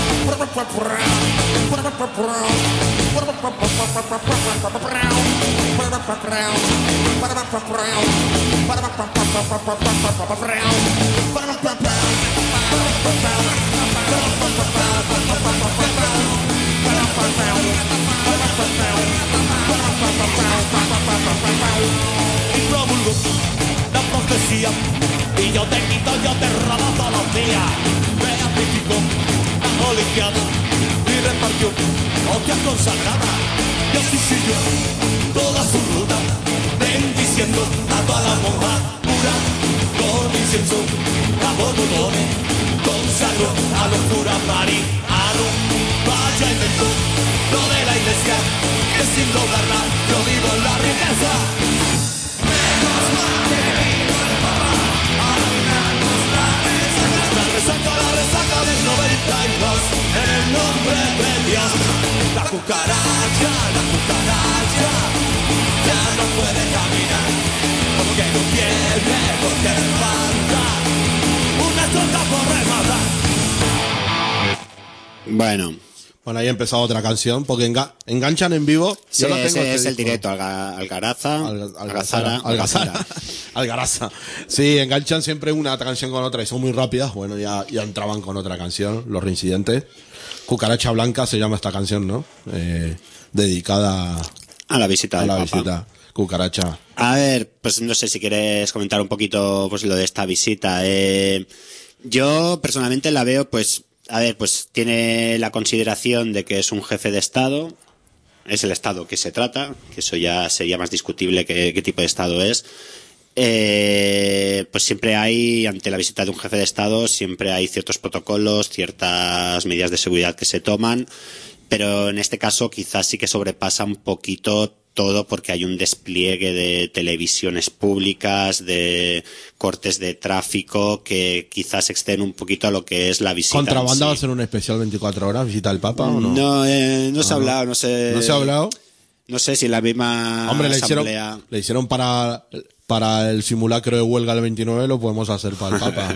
Y promulgo la profecía, y yo te quito, yo te robo todos los días. Beatifico la olimpiada y repartió hostias consagradas. Y así siguió toda su ruta, bendiciendo a toda la monja pura, con incienso, a borbotones, consagró a los curas marianos. Vaya inventó lo de la iglesia, que sin lograrla yo vivo en la riqueza. Menos mal que vino el papá a quitarnos la resaca. La resaca, la resaca del noventa y dos, en el nombre de Dios. La cucaracha, la cucaracha, ya no puede caminar, porque no tiene, porque le falta una chota por rematar. Bueno, Bueno, ahí ha empezado otra canción, porque enga- enganchan en vivo. sí, Yo la tengo ese este es el disco. directo, Alga- Algaraza, Alga- Algazara, Algazara. Algazara. Algaraza. Sí, enganchan siempre una canción con otra y son muy rápidas. Bueno, ya, ya entraban con otra canción, Los Reincidentes. Cucaracha Blanca se llama esta canción, ¿no? Eh, dedicada A la visita a del la Papa. visita. Cucaracha. A ver, pues no sé si quieres comentar un poquito pues lo de esta visita. Eh, yo personalmente la veo, pues, a ver, pues tiene la consideración de que es un jefe de Estado, es el Estado que se trata, que eso ya sería más discutible qué, qué tipo de Estado es. Eh, pues siempre hay, ante la visita de un jefe de Estado, siempre hay ciertos protocolos, ciertas medidas de seguridad que se toman, pero en este caso quizás sí que sobrepasa un poquito todo porque hay un despliegue de televisiones públicas, de cortes de tráfico que quizás exceden un poquito a lo que es la visita. ¿Contrabanda va a en sí. ser un especial veinticuatro horas? ¿Visita del Papa o no? No, eh, no se ha Ah. hablado, no sé. ¿No se ha hablado? No sé si la misma Hombre, le hicieron, asamblea. le hicieron para, para el simulacro de huelga del veintinueve, lo podemos hacer para el Papa.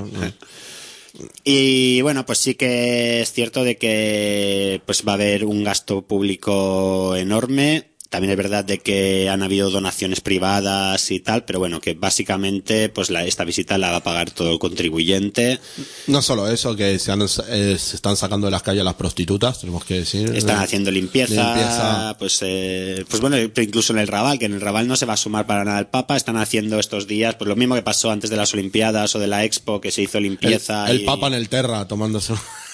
Y bueno, pues sí que es cierto de que pues va a haber un gasto público enorme. También es verdad de que han habido donaciones privadas y tal, pero bueno, que básicamente pues la, esta visita la va a pagar todo el contribuyente. No solo eso, que se, han, eh, se están sacando de las calles las prostitutas, tenemos que decir. Están Eh, haciendo limpieza, limpieza. pues eh, pues bueno, incluso en el Raval, que en el Raval no se va a sumar para nada el Papa, están haciendo estos días, pues lo mismo que pasó antes de las Olimpiadas o de la Expo, que se hizo El, limpieza. el y... Papa en el Terra tomándose.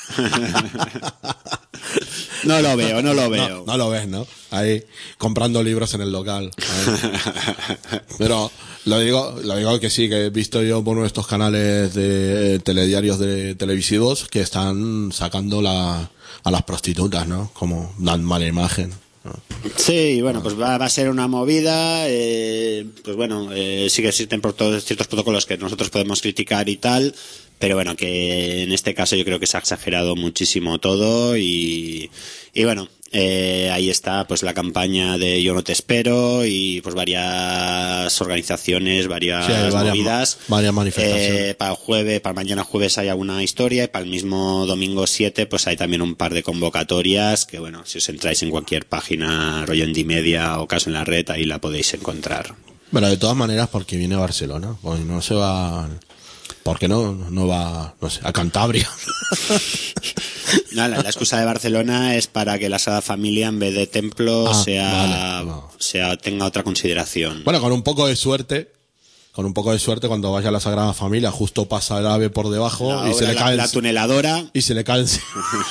No lo veo, no lo No, veo. no lo ves, ¿no? Ahí comprando libros en el local. Ahí. Pero lo digo, lo digo que sí, que he visto yo por uno de estos canales de telediarios de televisivos que están sacando la, a las prostitutas, ¿no? Como dan mala imagen, ¿no? Sí, bueno, pues va, va a ser una movida, eh, pues bueno, eh, sí que existen por todos ciertos protocolos que nosotros podemos criticar y tal, pero bueno, que en este caso yo creo que se ha exagerado muchísimo todo y, y bueno, eh, ahí está pues la campaña de Yo no te espero y pues varias organizaciones, varias, Sí, hay varias movidas. ma- varias manifestaciones. Eh, para el jueves, para mañana jueves hay alguna historia y para el mismo domingo siete pues hay también un par de convocatorias que bueno, si os entráis en cualquier página, rollo en Dimedia o Caso en la Red, ahí la podéis encontrar. Pero de todas maneras, porque viene a Barcelona, pues no se va. ¿Por qué no? No va, no sé, a Cantabria. No, la, la excusa de Barcelona es para que la Sagrada Familia en vez de templo Ah, sea, vale, no. sea tenga otra consideración. Bueno, con un poco de suerte, con un poco de suerte, cuando vaya a la Sagrada Familia, justo pasa el ave por debajo La y se obra, le la- cae el- la tuneladora. y se le cae encima.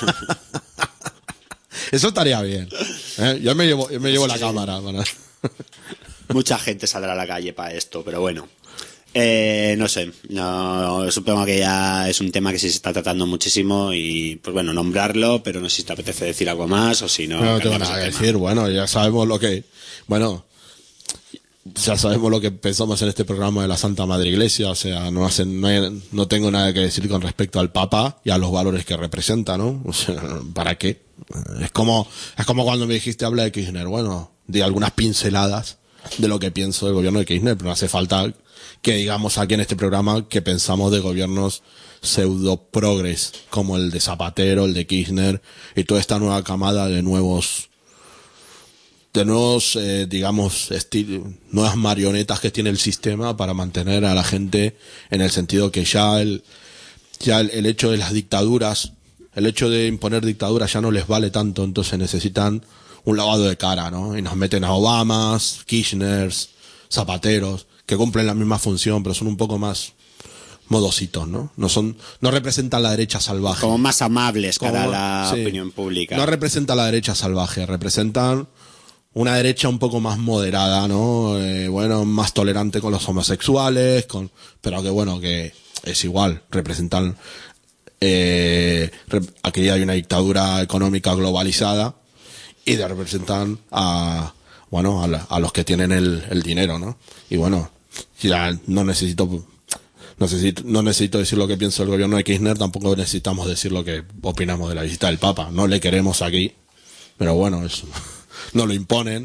Eso estaría bien. ¿Eh? Yo me llevo, yo me llevo la cámara. Para... Mucha gente saldrá a la calle para esto, pero bueno. Eh, no sé, no, supongo que ya es un tema que sí se está tratando muchísimo y, pues bueno, nombrarlo, pero no sé si te apetece decir algo más o si no. No, no tengo cambiamos nada el que tema. decir. Bueno, ya sabemos lo que... Bueno, ya sabemos lo que pensamos en este programa de la Santa Madre Iglesia. O sea, no, hacen, no, hay- no tengo nada que decir con respecto al Papa y a los valores que representa, ¿no? O sea, ¿para qué? Es como, es como cuando me dijiste habla de Kirchner. Bueno, di algunas pinceladas de lo que pienso del gobierno de Kirchner, pero no hace falta que digamos aquí en este programa que pensamos de gobiernos pseudo progres como el de Zapatero, el de Kirchner y toda esta nueva camada de nuevos de nuevos eh, digamos estil- nuevas marionetas que tiene el sistema para mantener a la gente, en el sentido que ya el ya el, el hecho de las dictaduras, el hecho de imponer dictaduras ya no les vale tanto, entonces necesitan un lavado de cara, ¿no? Y nos meten a Obamas, Kirchners, Zapateros, que cumplen la misma función, pero son un poco más modositos, ¿no? No son, no representan la derecha salvaje. Como más amables Como cara a más- la sí. opinión pública. No representan la derecha salvaje, representan una derecha un poco más moderada, ¿no? Eh, bueno, más tolerante con los homosexuales, con, pero que bueno, que es igual, representan, eh, rep- aquí hay una dictadura económica globalizada y de representan a, bueno, a, la- a los que tienen el, el dinero, ¿no? Y bueno, ya no necesito, no necesito, no necesito decir lo que pienso del gobierno de Kirchner, tampoco necesitamos decir lo que opinamos de la visita del Papa. No le queremos aquí, pero bueno, eso, no lo imponen.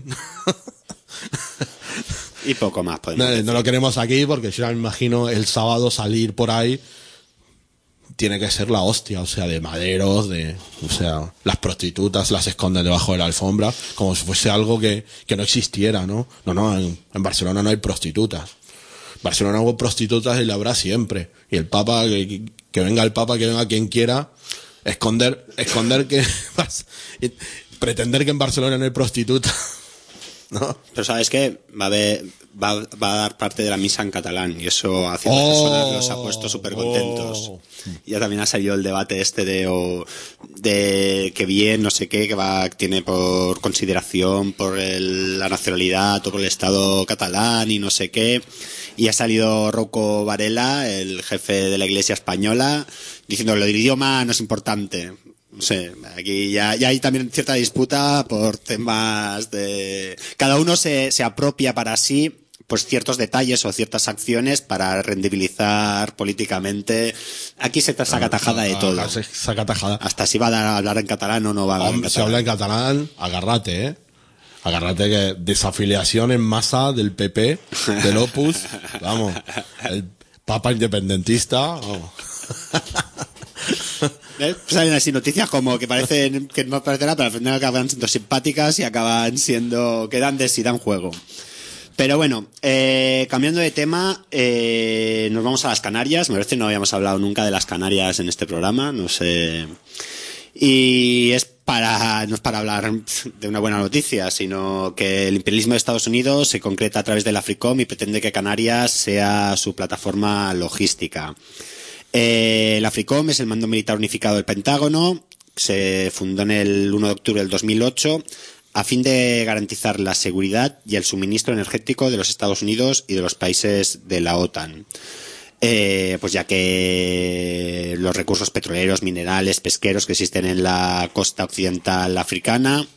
Y poco más podemos No, decir. no lo queremos aquí porque yo ya me imagino el sábado salir por ahí, tiene que ser la hostia, o sea, de maderos, de, o sea, las prostitutas las esconden debajo de la alfombra, como si fuese algo que, que no existiera, ¿no? No, no, en, en Barcelona no hay prostitutas. En Barcelona hubo prostitutas y la habrá siempre. Y el Papa, que, que venga el Papa, que venga quien quiera, esconder, esconder que, pretender que en Barcelona no hay prostitutas, ¿no? Pero sabes qué, va a haber, va, va a dar parte de la misa en catalán y eso a ciertas Oh, personas los ha puesto súper contentos. oh. Ya también ha salido el debate este de o, de que bien, no sé qué, que va tiene por consideración por el, la nacionalidad o por el Estado catalán y no sé qué. Y ha salido Rocco Varela, el jefe de la Iglesia española, diciendo lo del idioma no es importante. No sé, aquí ya, ya hay también cierta disputa por temas de... Cada uno se, se apropia para sí pues ciertos detalles o ciertas acciones para rendibilizar políticamente. Aquí se saca tajada de todo. Ah, se saca tajada. Hasta si va a dar- a hablar en catalán o no va a hablar Hombre, en si catalán. habla en catalán, agárrate, ¿eh? Agárrate que desafiliación en masa del P P, del Opus, vamos, el Papa independentista, vamos. ¿Eh? Salen así noticias como que parecen que no parecen nada, pero al final acaban siendo simpáticas y acaban siendo quedantes y dan juego. Pero bueno, eh, cambiando de tema, eh, nos vamos a las Canarias. Me parece que no habíamos hablado nunca de las Canarias en este programa, no sé. Y es para, no es para hablar de una buena noticia, sino que el imperialismo de Estados Unidos se concreta a través del AFRICOM y pretende que Canarias sea su plataforma logística. Eh, el AFRICOM es el mando militar unificado del Pentágono, se fundó en el uno de octubre del dos mil ocho a fin de garantizar la seguridad y el suministro energético de los Estados Unidos y de los países de la OTAN. Eh, pues ya que los recursos petroleros, minerales, pesqueros que existen en la costa occidental africana,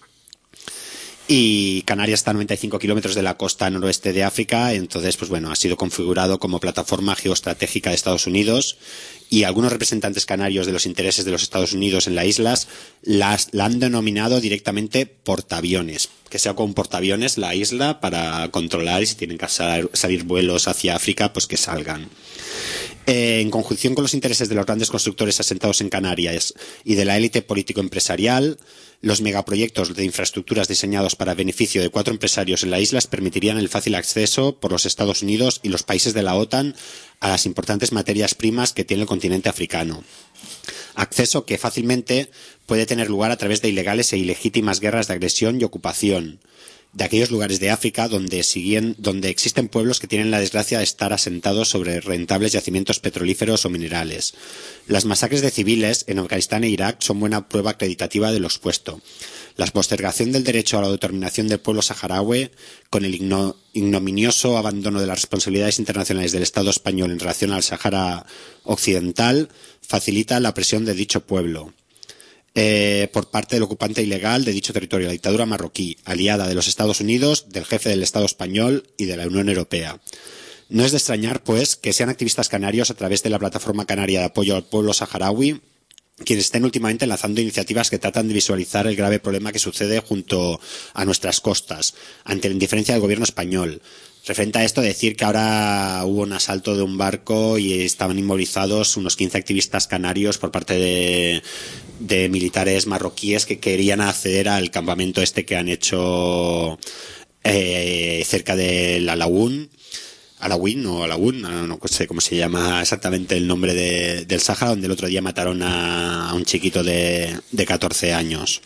y Canarias está a noventa y cinco kilómetros de la costa noroeste de África, entonces pues bueno, ha sido configurado como plataforma geoestratégica de Estados Unidos, y algunos representantes canarios de los intereses de los Estados Unidos en las islas las, la han denominado directamente portaaviones, que sea con portaaviones la isla para controlar, y si tienen que sal- salir vuelos hacia África, pues que salgan. Eh, en conjunción con los intereses de los grandes constructores asentados en Canarias y de la élite político-empresarial, los megaproyectos de infraestructuras diseñados para beneficio de cuatro empresarios en las islas permitirían el fácil acceso por los Estados Unidos y los países de la OTAN a las importantes materias primas que tiene el continente africano. Acceso que fácilmente puede tener lugar a través de ilegales e ilegítimas guerras de agresión y ocupación, de aquellos lugares de África donde, siguen, donde existen pueblos que tienen la desgracia de estar asentados sobre rentables yacimientos petrolíferos o minerales. Las masacres de civiles en Afganistán e Irak son buena prueba acreditativa de lo expuesto. La postergación del derecho a la autodeterminación del pueblo saharaui, con el igno, ignominioso abandono de las responsabilidades internacionales del Estado español en relación al Sáhara Occidental, facilita la presión de dicho pueblo eh, por parte del ocupante ilegal de dicho territorio, la dictadura marroquí, aliada de los Estados Unidos, del jefe del Estado español y de la Unión Europea. No es de extrañar, pues, que sean activistas canarios a través de la Plataforma Canaria de Apoyo al Pueblo Saharaui quienes estén últimamente lanzando iniciativas que tratan de visualizar el grave problema que sucede junto a nuestras costas, ante la indiferencia del gobierno español. Referente a esto, decir que ahora hubo un asalto de un barco y estaban inmovilizados unos quince activistas canarios por parte de, de militares marroquíes que querían acceder al campamento este que han hecho eh, cerca del Alaún. Alawin o Alawun, no, no sé cómo se llama exactamente el nombre de, del Sáhara, donde el otro día mataron a, a un chiquito de, de catorce años.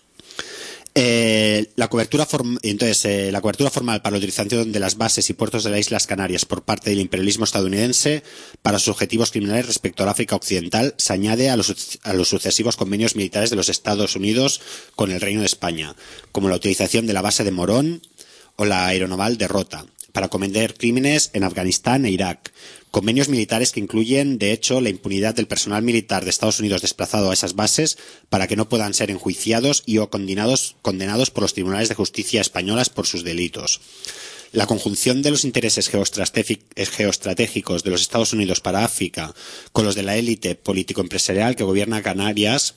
Eh, la cobertura form, entonces eh, la cobertura formal para la utilización de las bases y puertos de las Islas Canarias por parte del imperialismo estadounidense para sus objetivos criminales respecto al África Occidental se añade a los, a los sucesivos convenios militares de los Estados Unidos con el Reino de España, como la utilización de la base de Morón o la aeronaval de Rota para cometer crímenes en Afganistán e Irak. Convenios militares que incluyen, de hecho, la impunidad del personal militar de Estados Unidos desplazado a esas bases para que no puedan ser enjuiciados y o condenados, condenados por los tribunales de justicia españolas por sus delitos. La conjunción de los intereses geoestratégicos de los Estados Unidos para África con los de la élite político-empresarial que gobierna Canarias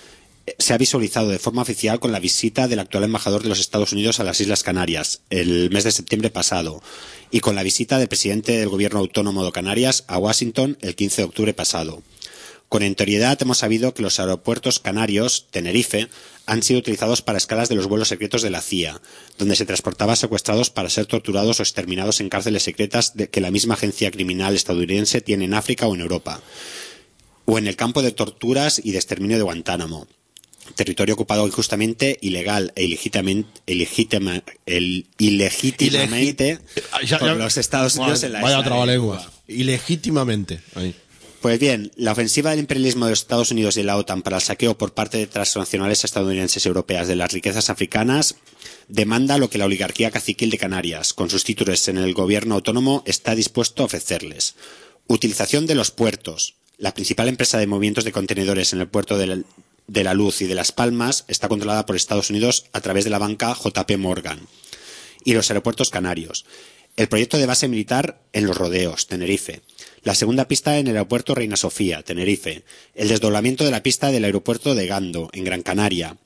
se ha visualizado de forma oficial con la visita del actual embajador de los Estados Unidos a las Islas Canarias el mes de septiembre pasado y con la visita del presidente del Gobierno Autónomo de Canarias a Washington el quince de octubre pasado. Con enterioridad hemos sabido que los aeropuertos canarios, Tenerife, han sido utilizados para escalas de los vuelos secretos de la C I A, donde se transportaba a secuestrados para ser torturados o exterminados en cárceles secretas de que la misma agencia criminal estadounidense tiene en África o en Europa, o en el campo de torturas y de exterminio de Guantánamo, territorio ocupado injustamente, ilegal e ilegítimamente, ilegítima, el, ilegítimamente ya, por ya, los Estados Unidos vaya, en la vaya isla. trabalenguas. Ilegítimamente. Ahí. Pues bien, la ofensiva del imperialismo de los Estados Unidos y de la OTAN para el saqueo por parte de transnacionales estadounidenses y europeas de las riquezas africanas demanda lo que la oligarquía caciquil de Canarias, con sus títulos en el gobierno autónomo, está dispuesto a ofrecerles. Utilización de los puertos. La principal empresa de movimientos de contenedores en el puerto de la, de la Luz y de Las Palmas está controlada por Estados Unidos a través de la banca J P Morgan. Y los aeropuertos canarios. El proyecto de base militar en Los Rodeos, Tenerife. La segunda pista en el aeropuerto Reina Sofía, Tenerife. El desdoblamiento de la pista del aeropuerto de Gando, en Gran Canaria.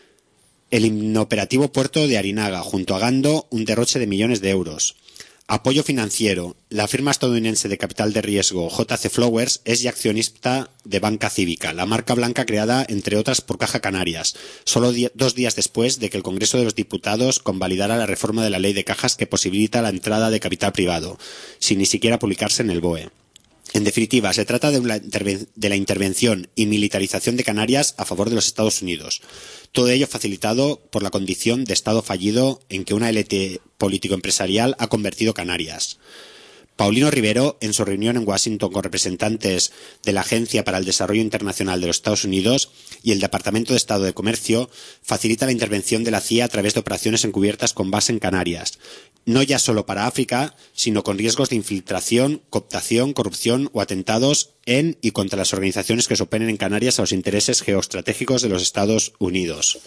El inoperativo puerto de Arinaga, junto a Gando, un derroche de millones de euros. Apoyo financiero. La firma estadounidense de capital de riesgo J C Flowers es ya accionista de Banca Cívica, la marca blanca creada, entre otras, por Caja Canarias, solo di- dos días después de que el Congreso de los Diputados convalidara la reforma de la ley de cajas que posibilita la entrada de capital privado, sin ni siquiera publicarse en el B O E. En definitiva, se trata de, una interven- de la intervención y militarización de Canarias a favor de los Estados Unidos. Todo ello facilitado por la condición de Estado fallido en que una élite político-empresarial ha convertido Canarias. Paulino Rivero, en su reunión en Washington con representantes de la Agencia para el Desarrollo Internacional de los Estados Unidos y el Departamento de Estado de Comercio, facilita la intervención de la C I A a través de operaciones encubiertas con base en Canarias, no ya solo para África, sino con riesgos de infiltración, cooptación, corrupción o atentados en y contra las organizaciones que se oponen en Canarias a los intereses geoestratégicos de los Estados Unidos.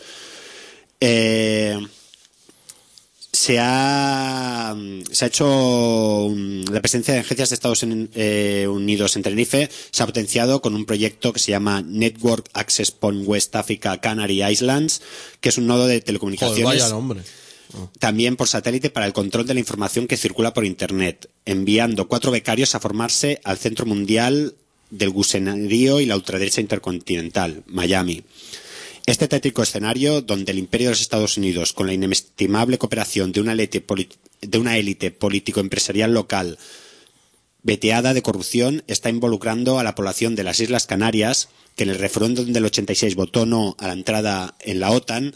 Eh... Se ha, se ha hecho la presencia de agencias de Estados Unidos en Tenerife se ha potenciado con un proyecto que se llama Network Access Point West Africa Canary Islands, que es un nodo de telecomunicaciones. Joder, vaya nombre. Oh. También por satélite para el control de la información que circula por Internet, enviando cuatro becarios a formarse al Centro Mundial del Gusanerío y la Ultraderecha Intercontinental, Miami. Este tétrico escenario, donde el imperio de los Estados Unidos, con la inestimable cooperación de una élite, de una élite político-empresarial local veteada de corrupción, está involucrando a la población de las Islas Canarias, que en el referéndum del ochenta y seis votó no a la entrada en la OTAN,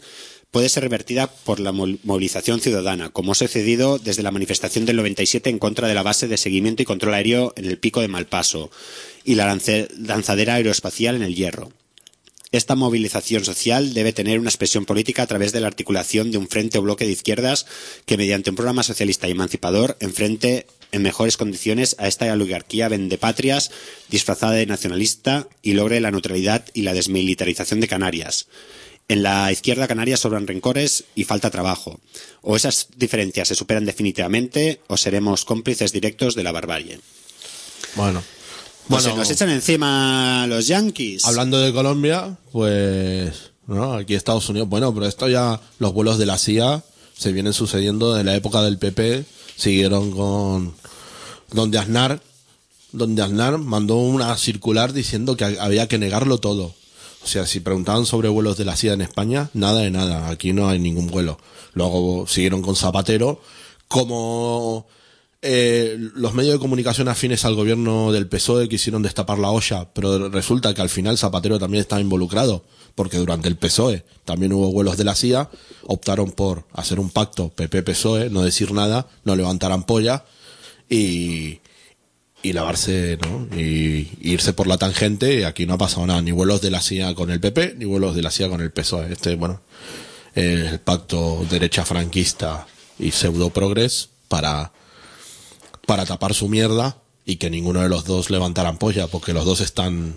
puede ser revertida por la movilización ciudadana, como ha sucedido desde la manifestación del noventa y siete en contra de la base de seguimiento y control aéreo en el Pico de Malpaso y la lanzadera aeroespacial en el Hierro. Esta movilización social debe tener una expresión política a través de la articulación de un frente o bloque de izquierdas que, mediante un programa socialista y emancipador, enfrente en mejores condiciones a esta oligarquía vendepatrias disfrazada de nacionalista y logre la neutralidad y la desmilitarización de Canarias. En la izquierda canaria sobran rencores y falta trabajo. O esas diferencias se superan definitivamente o seremos cómplices directos de la barbarie. Bueno. Pues Bueno, se nos echan encima los yanquis. Hablando de Colombia, pues, ¿no? Aquí Estados Unidos, bueno, pero esto ya, los vuelos de la C I A se vienen sucediendo de la época del P P, siguieron con donde Aznar, donde Aznar mandó una circular diciendo que había que negarlo todo. O sea, si preguntaban sobre vuelos de la C I A en España, nada de nada, aquí no hay ningún vuelo. Luego siguieron con Zapatero, como Eh, los medios de comunicación afines al gobierno del P S O E quisieron destapar la olla, pero resulta que al final Zapatero también estaba involucrado, porque durante el P S O E también hubo vuelos de la C I A, optaron por hacer un pacto P P P S O E, no decir nada, no levantar ampolla y, y lavarse, ¿no? Y, y irse por la tangente, y aquí no ha pasado nada, ni vuelos de la C I A con el P P, ni vuelos de la C I A con el P S O E. Este, bueno, el pacto derecha franquista y pseudo progres para para tapar su mierda y que ninguno de los dos levantara ampolla, porque los dos están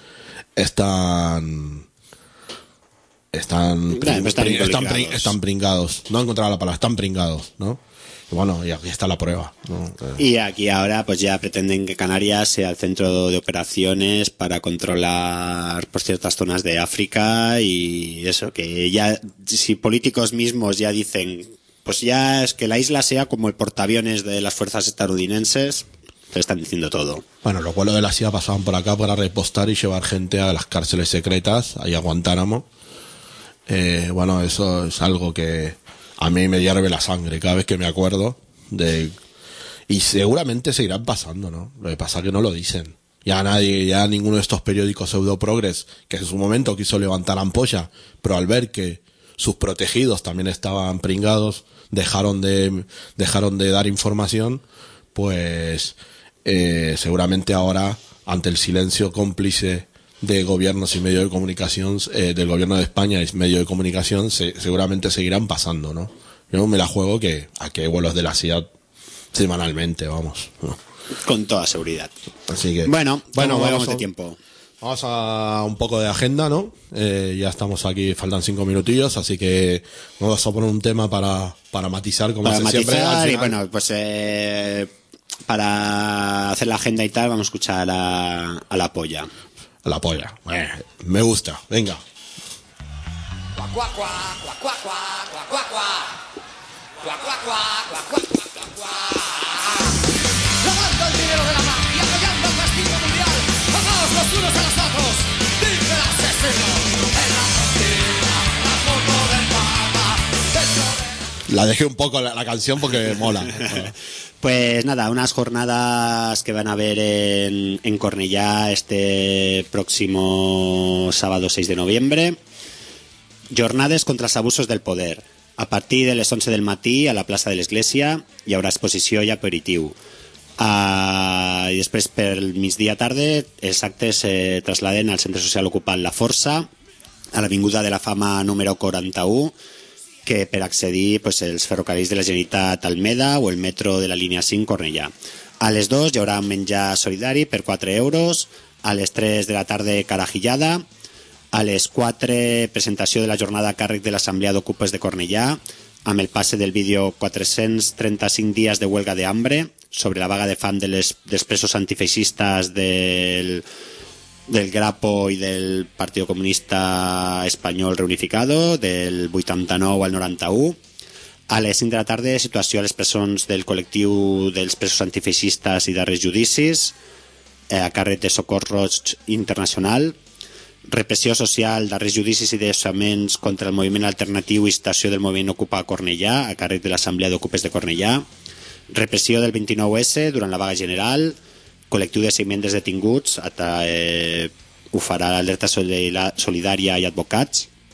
están están Claro, están pring- están, involucrados. pring- están pringados, no he encontrado la palabra, están pringados, ¿no? Y bueno, y aquí está la prueba, ¿no? Eh, Y aquí ahora pues ya pretenden que Canarias sea el centro de operaciones para controlar por ciertas zonas de África y eso, que ya si políticos mismos ya dicen pues ya es que la isla sea como el portaaviones de las fuerzas estadounidenses, te están diciendo todo. Bueno, los vuelos de la C I A pasaban por acá para repostar y llevar gente a las cárceles secretas, ahí a Guantánamo. Eh, bueno, eso es algo que a mí me hierve la sangre cada vez que me acuerdo de... Y seguramente seguirán pasando, ¿no? Lo que pasa es que no lo dicen. Ya nadie, ya ninguno de estos periódicos pseudo progres, que en su momento quiso levantar ampolla, pero al ver que sus protegidos también estaban pringados, dejaron de dejaron de dar información, pues eh, seguramente ahora, ante el silencio cómplice de gobiernos y medios de comunicación, eh, del gobierno de España y medios de comunicación, se, seguramente seguirán pasando, ¿no? Yo me la juego que a que vuelos de la C I A semanalmente, vamos, ¿no? Con toda seguridad. Así que Bueno, bueno, ¿cómo vamos vamos de a- tiempo? Vamos a un poco de agenda, ¿no? Eh, ya estamos aquí, faltan cinco minutillos, así que vamos a poner un tema para, para matizar, como Para hace siempre. matizar Al y final- bueno, pues eh, para hacer la agenda y tal vamos a escuchar a, a La Polla. La polla. Eh, me gusta, venga. Cuac, cuac, cuac, cuac, cuac, cuac, cuac, cuac. Cuac, cuac, cuac, cuac, cuac, cuac, cuac. Lavando el dinero de la mafia, apoyando el castigo mundial. Vamos los unos a los otros, dice el asesino. En la cocina, la foto del papa. Dentro de... La dejé un poco la, la canción porque mola. Pues nada, unas jornadas que van a haber en, en Cornellá este próximo sábado seis de noviembre. Jornades contra els abusos del poder. A partir de les onze del matí a la plaça de l'Església hi haurà exposició i aperitiu. Uh, I després per el migdia tarda els actes se trasladen al centre social ocupat La Força, a l'Avinguda de la Fama número quaranta-u, que per accedir pues, els ferrocarrils de la Generalitat Almeda o el metro de la línia cinc Cornellà. A les dos hi haurà un menjar solidari per quatre euros, a les tres de la tarda carajillada, a les quatre presentació de la jornada a càrrec de l'Assemblea d'Ocupes de Cornellà, amb el passe del vídeo quatre-cents trenta-cinc dies de huelga de hambre sobre la vaga de fam de les, dels presos antifeixistes del... del Grapo i del Partido Comunista Espanyol Reunificado, del vuitanta-nou al noranta-u. A les cinc de la tarda, situació a les presons del col·lectiu dels presos antifeixistes i darrers judicis, eh, a càrrec de Socorros Internacional. Repressió social, darrers judicis i dessaments contra el moviment alternatiu i situació del moviment Ocupa Cornellà, a càrrec de l'Assemblea d'Ocupes de Cornellà. Repressió del vint-i-nou esse durant la vaga general. Col·lectiu de seguiment dels detinguts, ata, eh, ho farà l'Alerta Solidària i Advocats.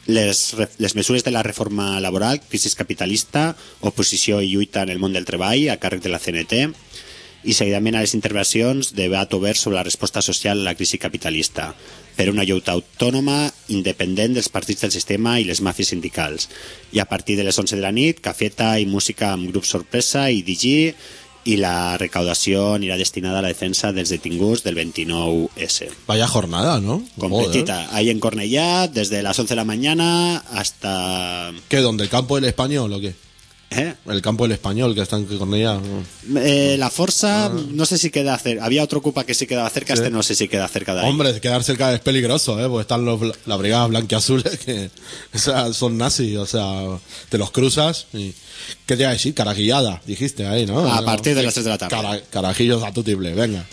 les, les mesures de la reforma laboral, crisi capitalista, oposició i lluita en el món del treball a càrrec de la C N T, i seguidament a les intervencions de debat obert sobre la resposta social a la crisi capitalista per una lluita autònoma independent dels partits del sistema i les màfies sindicals. I a partir de les onze de la nit, cafeta i música amb grup sorpresa i D J, i la recaudació anirà destinada a la defensa dels detinguts del veintinou ese. Vaya jornada, ¿no? Completita. Joder. Ahí en Cornellá, desde las once de la mañana hasta... ¿Qué? ¿Dónde? ¿El campo del Español o qué? ¿Eh? El campo del Español que está en Cornellá. ¿No? Eh, la Forza, ah. no sé si queda cerca. Había otro Ocupa que sí quedaba cerca, sí. Este no sé si queda cerca de ahí. Hombre, quedar cerca es peligroso, ¿eh? Porque están los, las brigadas blanquiazules que o sea, son nazis, o sea, te los cruzas y... ¿Qué te iba a decir? Carajillada, dijiste ahí, ¿no? A no, partir de sí, las tres de la tarde. Cara, carajillos a tu tible, venga.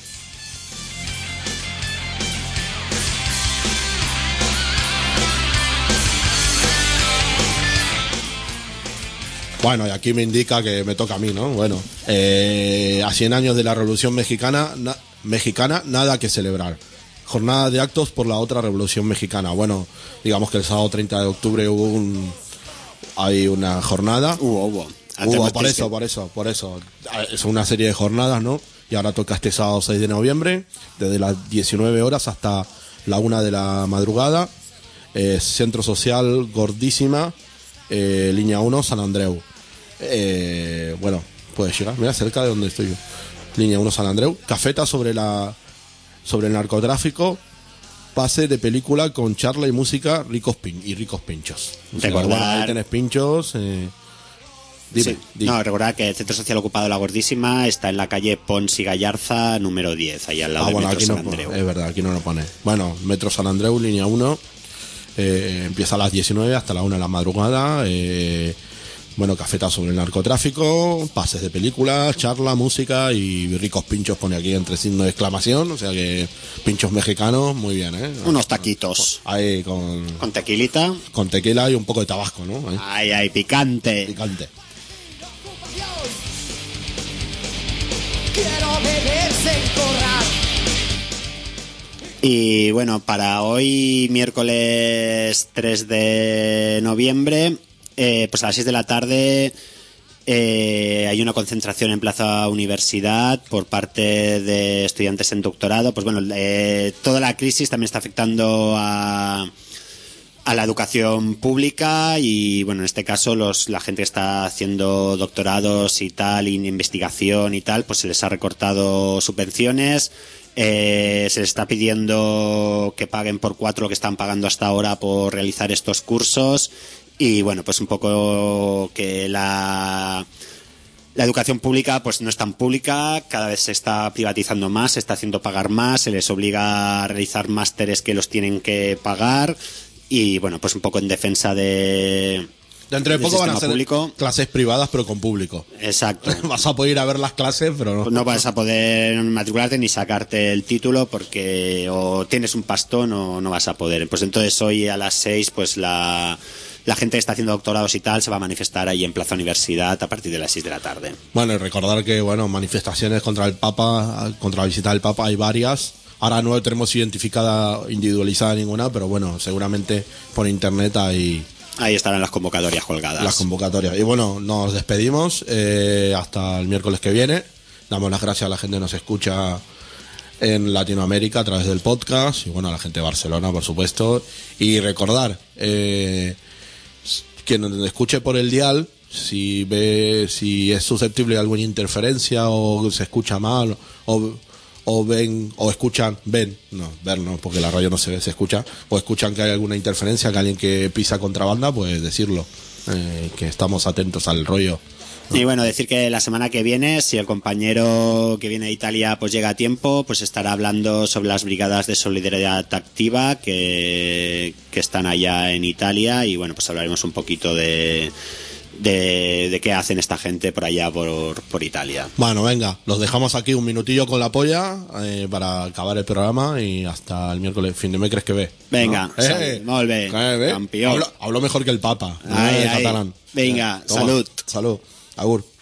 Bueno, y aquí me indica que me toca a mí, ¿no? Bueno, eh, a cien años de la Revolución Mexicana, na, mexicana, nada que celebrar. Jornada de actos por la otra Revolución Mexicana. Bueno, digamos que el sábado treinta de octubre hubo un... Hay una jornada. Hubo, hubo. Hubo, por eso, por eso, por eso. Es una serie de jornadas, ¿no? Y ahora toca este sábado seis de noviembre, desde las diecinueve horas hasta la una de la madrugada. Eh, Centro Social Gordísima, eh, línea uno, San Andreu. Eh, bueno, puedes llegar, mira, cerca de donde estoy yo. Línea uno, San Andreu. Cafeta sobre la sobre el narcotráfico. Pase de película con charla y música ricos pin y ricos pinchos. O sea, Recordar... bueno, ahí tenés pinchos. Eh... Dime, sí. dime. No, recordad que el Centro Social Ocupado La Gordísima está en la calle Pons y Gallarza, número diez, ahí al lado ah, del bueno, Metro aquí San no, Andreu. Es verdad, aquí no lo pone. Bueno, Metro San Andreu, línea uno, eh, empieza a las diecinueve hasta la una de la madrugada. Eh, bueno, cafeta sobre el narcotráfico, pases de películas, charla, música y ricos pinchos, pone aquí entre signos de exclamación. O sea que pinchos mexicanos, muy bien, ¿eh? Unos taquitos. Ahí con... Con tequilita. Con tequila y un poco de tabasco, ¿no? Ahí. Ay, ay, picante. Picante. Quiero beber sin correr. Y bueno, para hoy, miércoles tres de noviembre, eh, pues a las seis de la tarde eh, hay una concentración en Plaza Universidad por parte de estudiantes en doctorado. Pues bueno, eh, toda la crisis también está afectando a... a la educación pública y bueno, en este caso los la gente que está haciendo doctorados y tal, y investigación y tal, pues se les ha recortado subvenciones, eh, se les está pidiendo que paguen por cuatro lo que están pagando hasta ahora por realizar estos cursos y bueno, pues un poco que la... La educación pública pues no es tan pública, cada vez se está privatizando más, se está haciendo pagar más, se les obliga a realizar másteres que los tienen que pagar. Y bueno, pues un poco en defensa de... Dentro de poco van a ser público. Clases privadas, pero con público. Exacto. Vas a poder ir a ver las clases, pero no. No vas a poder matricularte ni sacarte el título porque o tienes un pastón o no vas a poder. Pues entonces hoy a las seis, pues la, la gente que está haciendo doctorados y tal se va a manifestar ahí en Plaza Universidad a partir de las seis de la tarde. Bueno, y recordar que, bueno, manifestaciones contra el Papa, contra la visita del Papa hay varias. Ahora no tenemos identificada, individualizada ninguna, pero bueno, seguramente por internet hay... Ahí estarán las convocatorias colgadas. Las convocatorias. Y bueno, nos despedimos eh, hasta el miércoles que viene. Damos las gracias a la gente que nos escucha en Latinoamérica a través del podcast. Y bueno, a la gente de Barcelona, por supuesto. Y recordar, eh, quien escuche por el dial, si ve si es susceptible de alguna interferencia o se escucha mal o... o ven, o escuchan, ven, no, ver no, porque la radio no se ve, se escucha, o escuchan que hay alguna interferencia, que alguien que pisa contrabanda, pues decirlo, eh, que estamos atentos al rollo. ¿No? Y bueno, decir que la semana que viene, si el compañero que viene de Italia pues llega a tiempo, pues estará hablando sobre las brigadas de solidaridad activa que, que están allá en Italia y bueno, pues hablaremos un poquito de... De, de qué hacen esta gente por allá por, por Italia. Bueno, venga, los dejamos aquí un minutillo con la polla eh, para acabar el programa y hasta el miércoles, fin de mes crees que ve. Venga, ¿no? sal, eh, molt bé, eh, campió. Hablo, hablo mejor que el Papa. Ay, eh, ay. catalán. Venga, Toma, salud. Salud. Agur.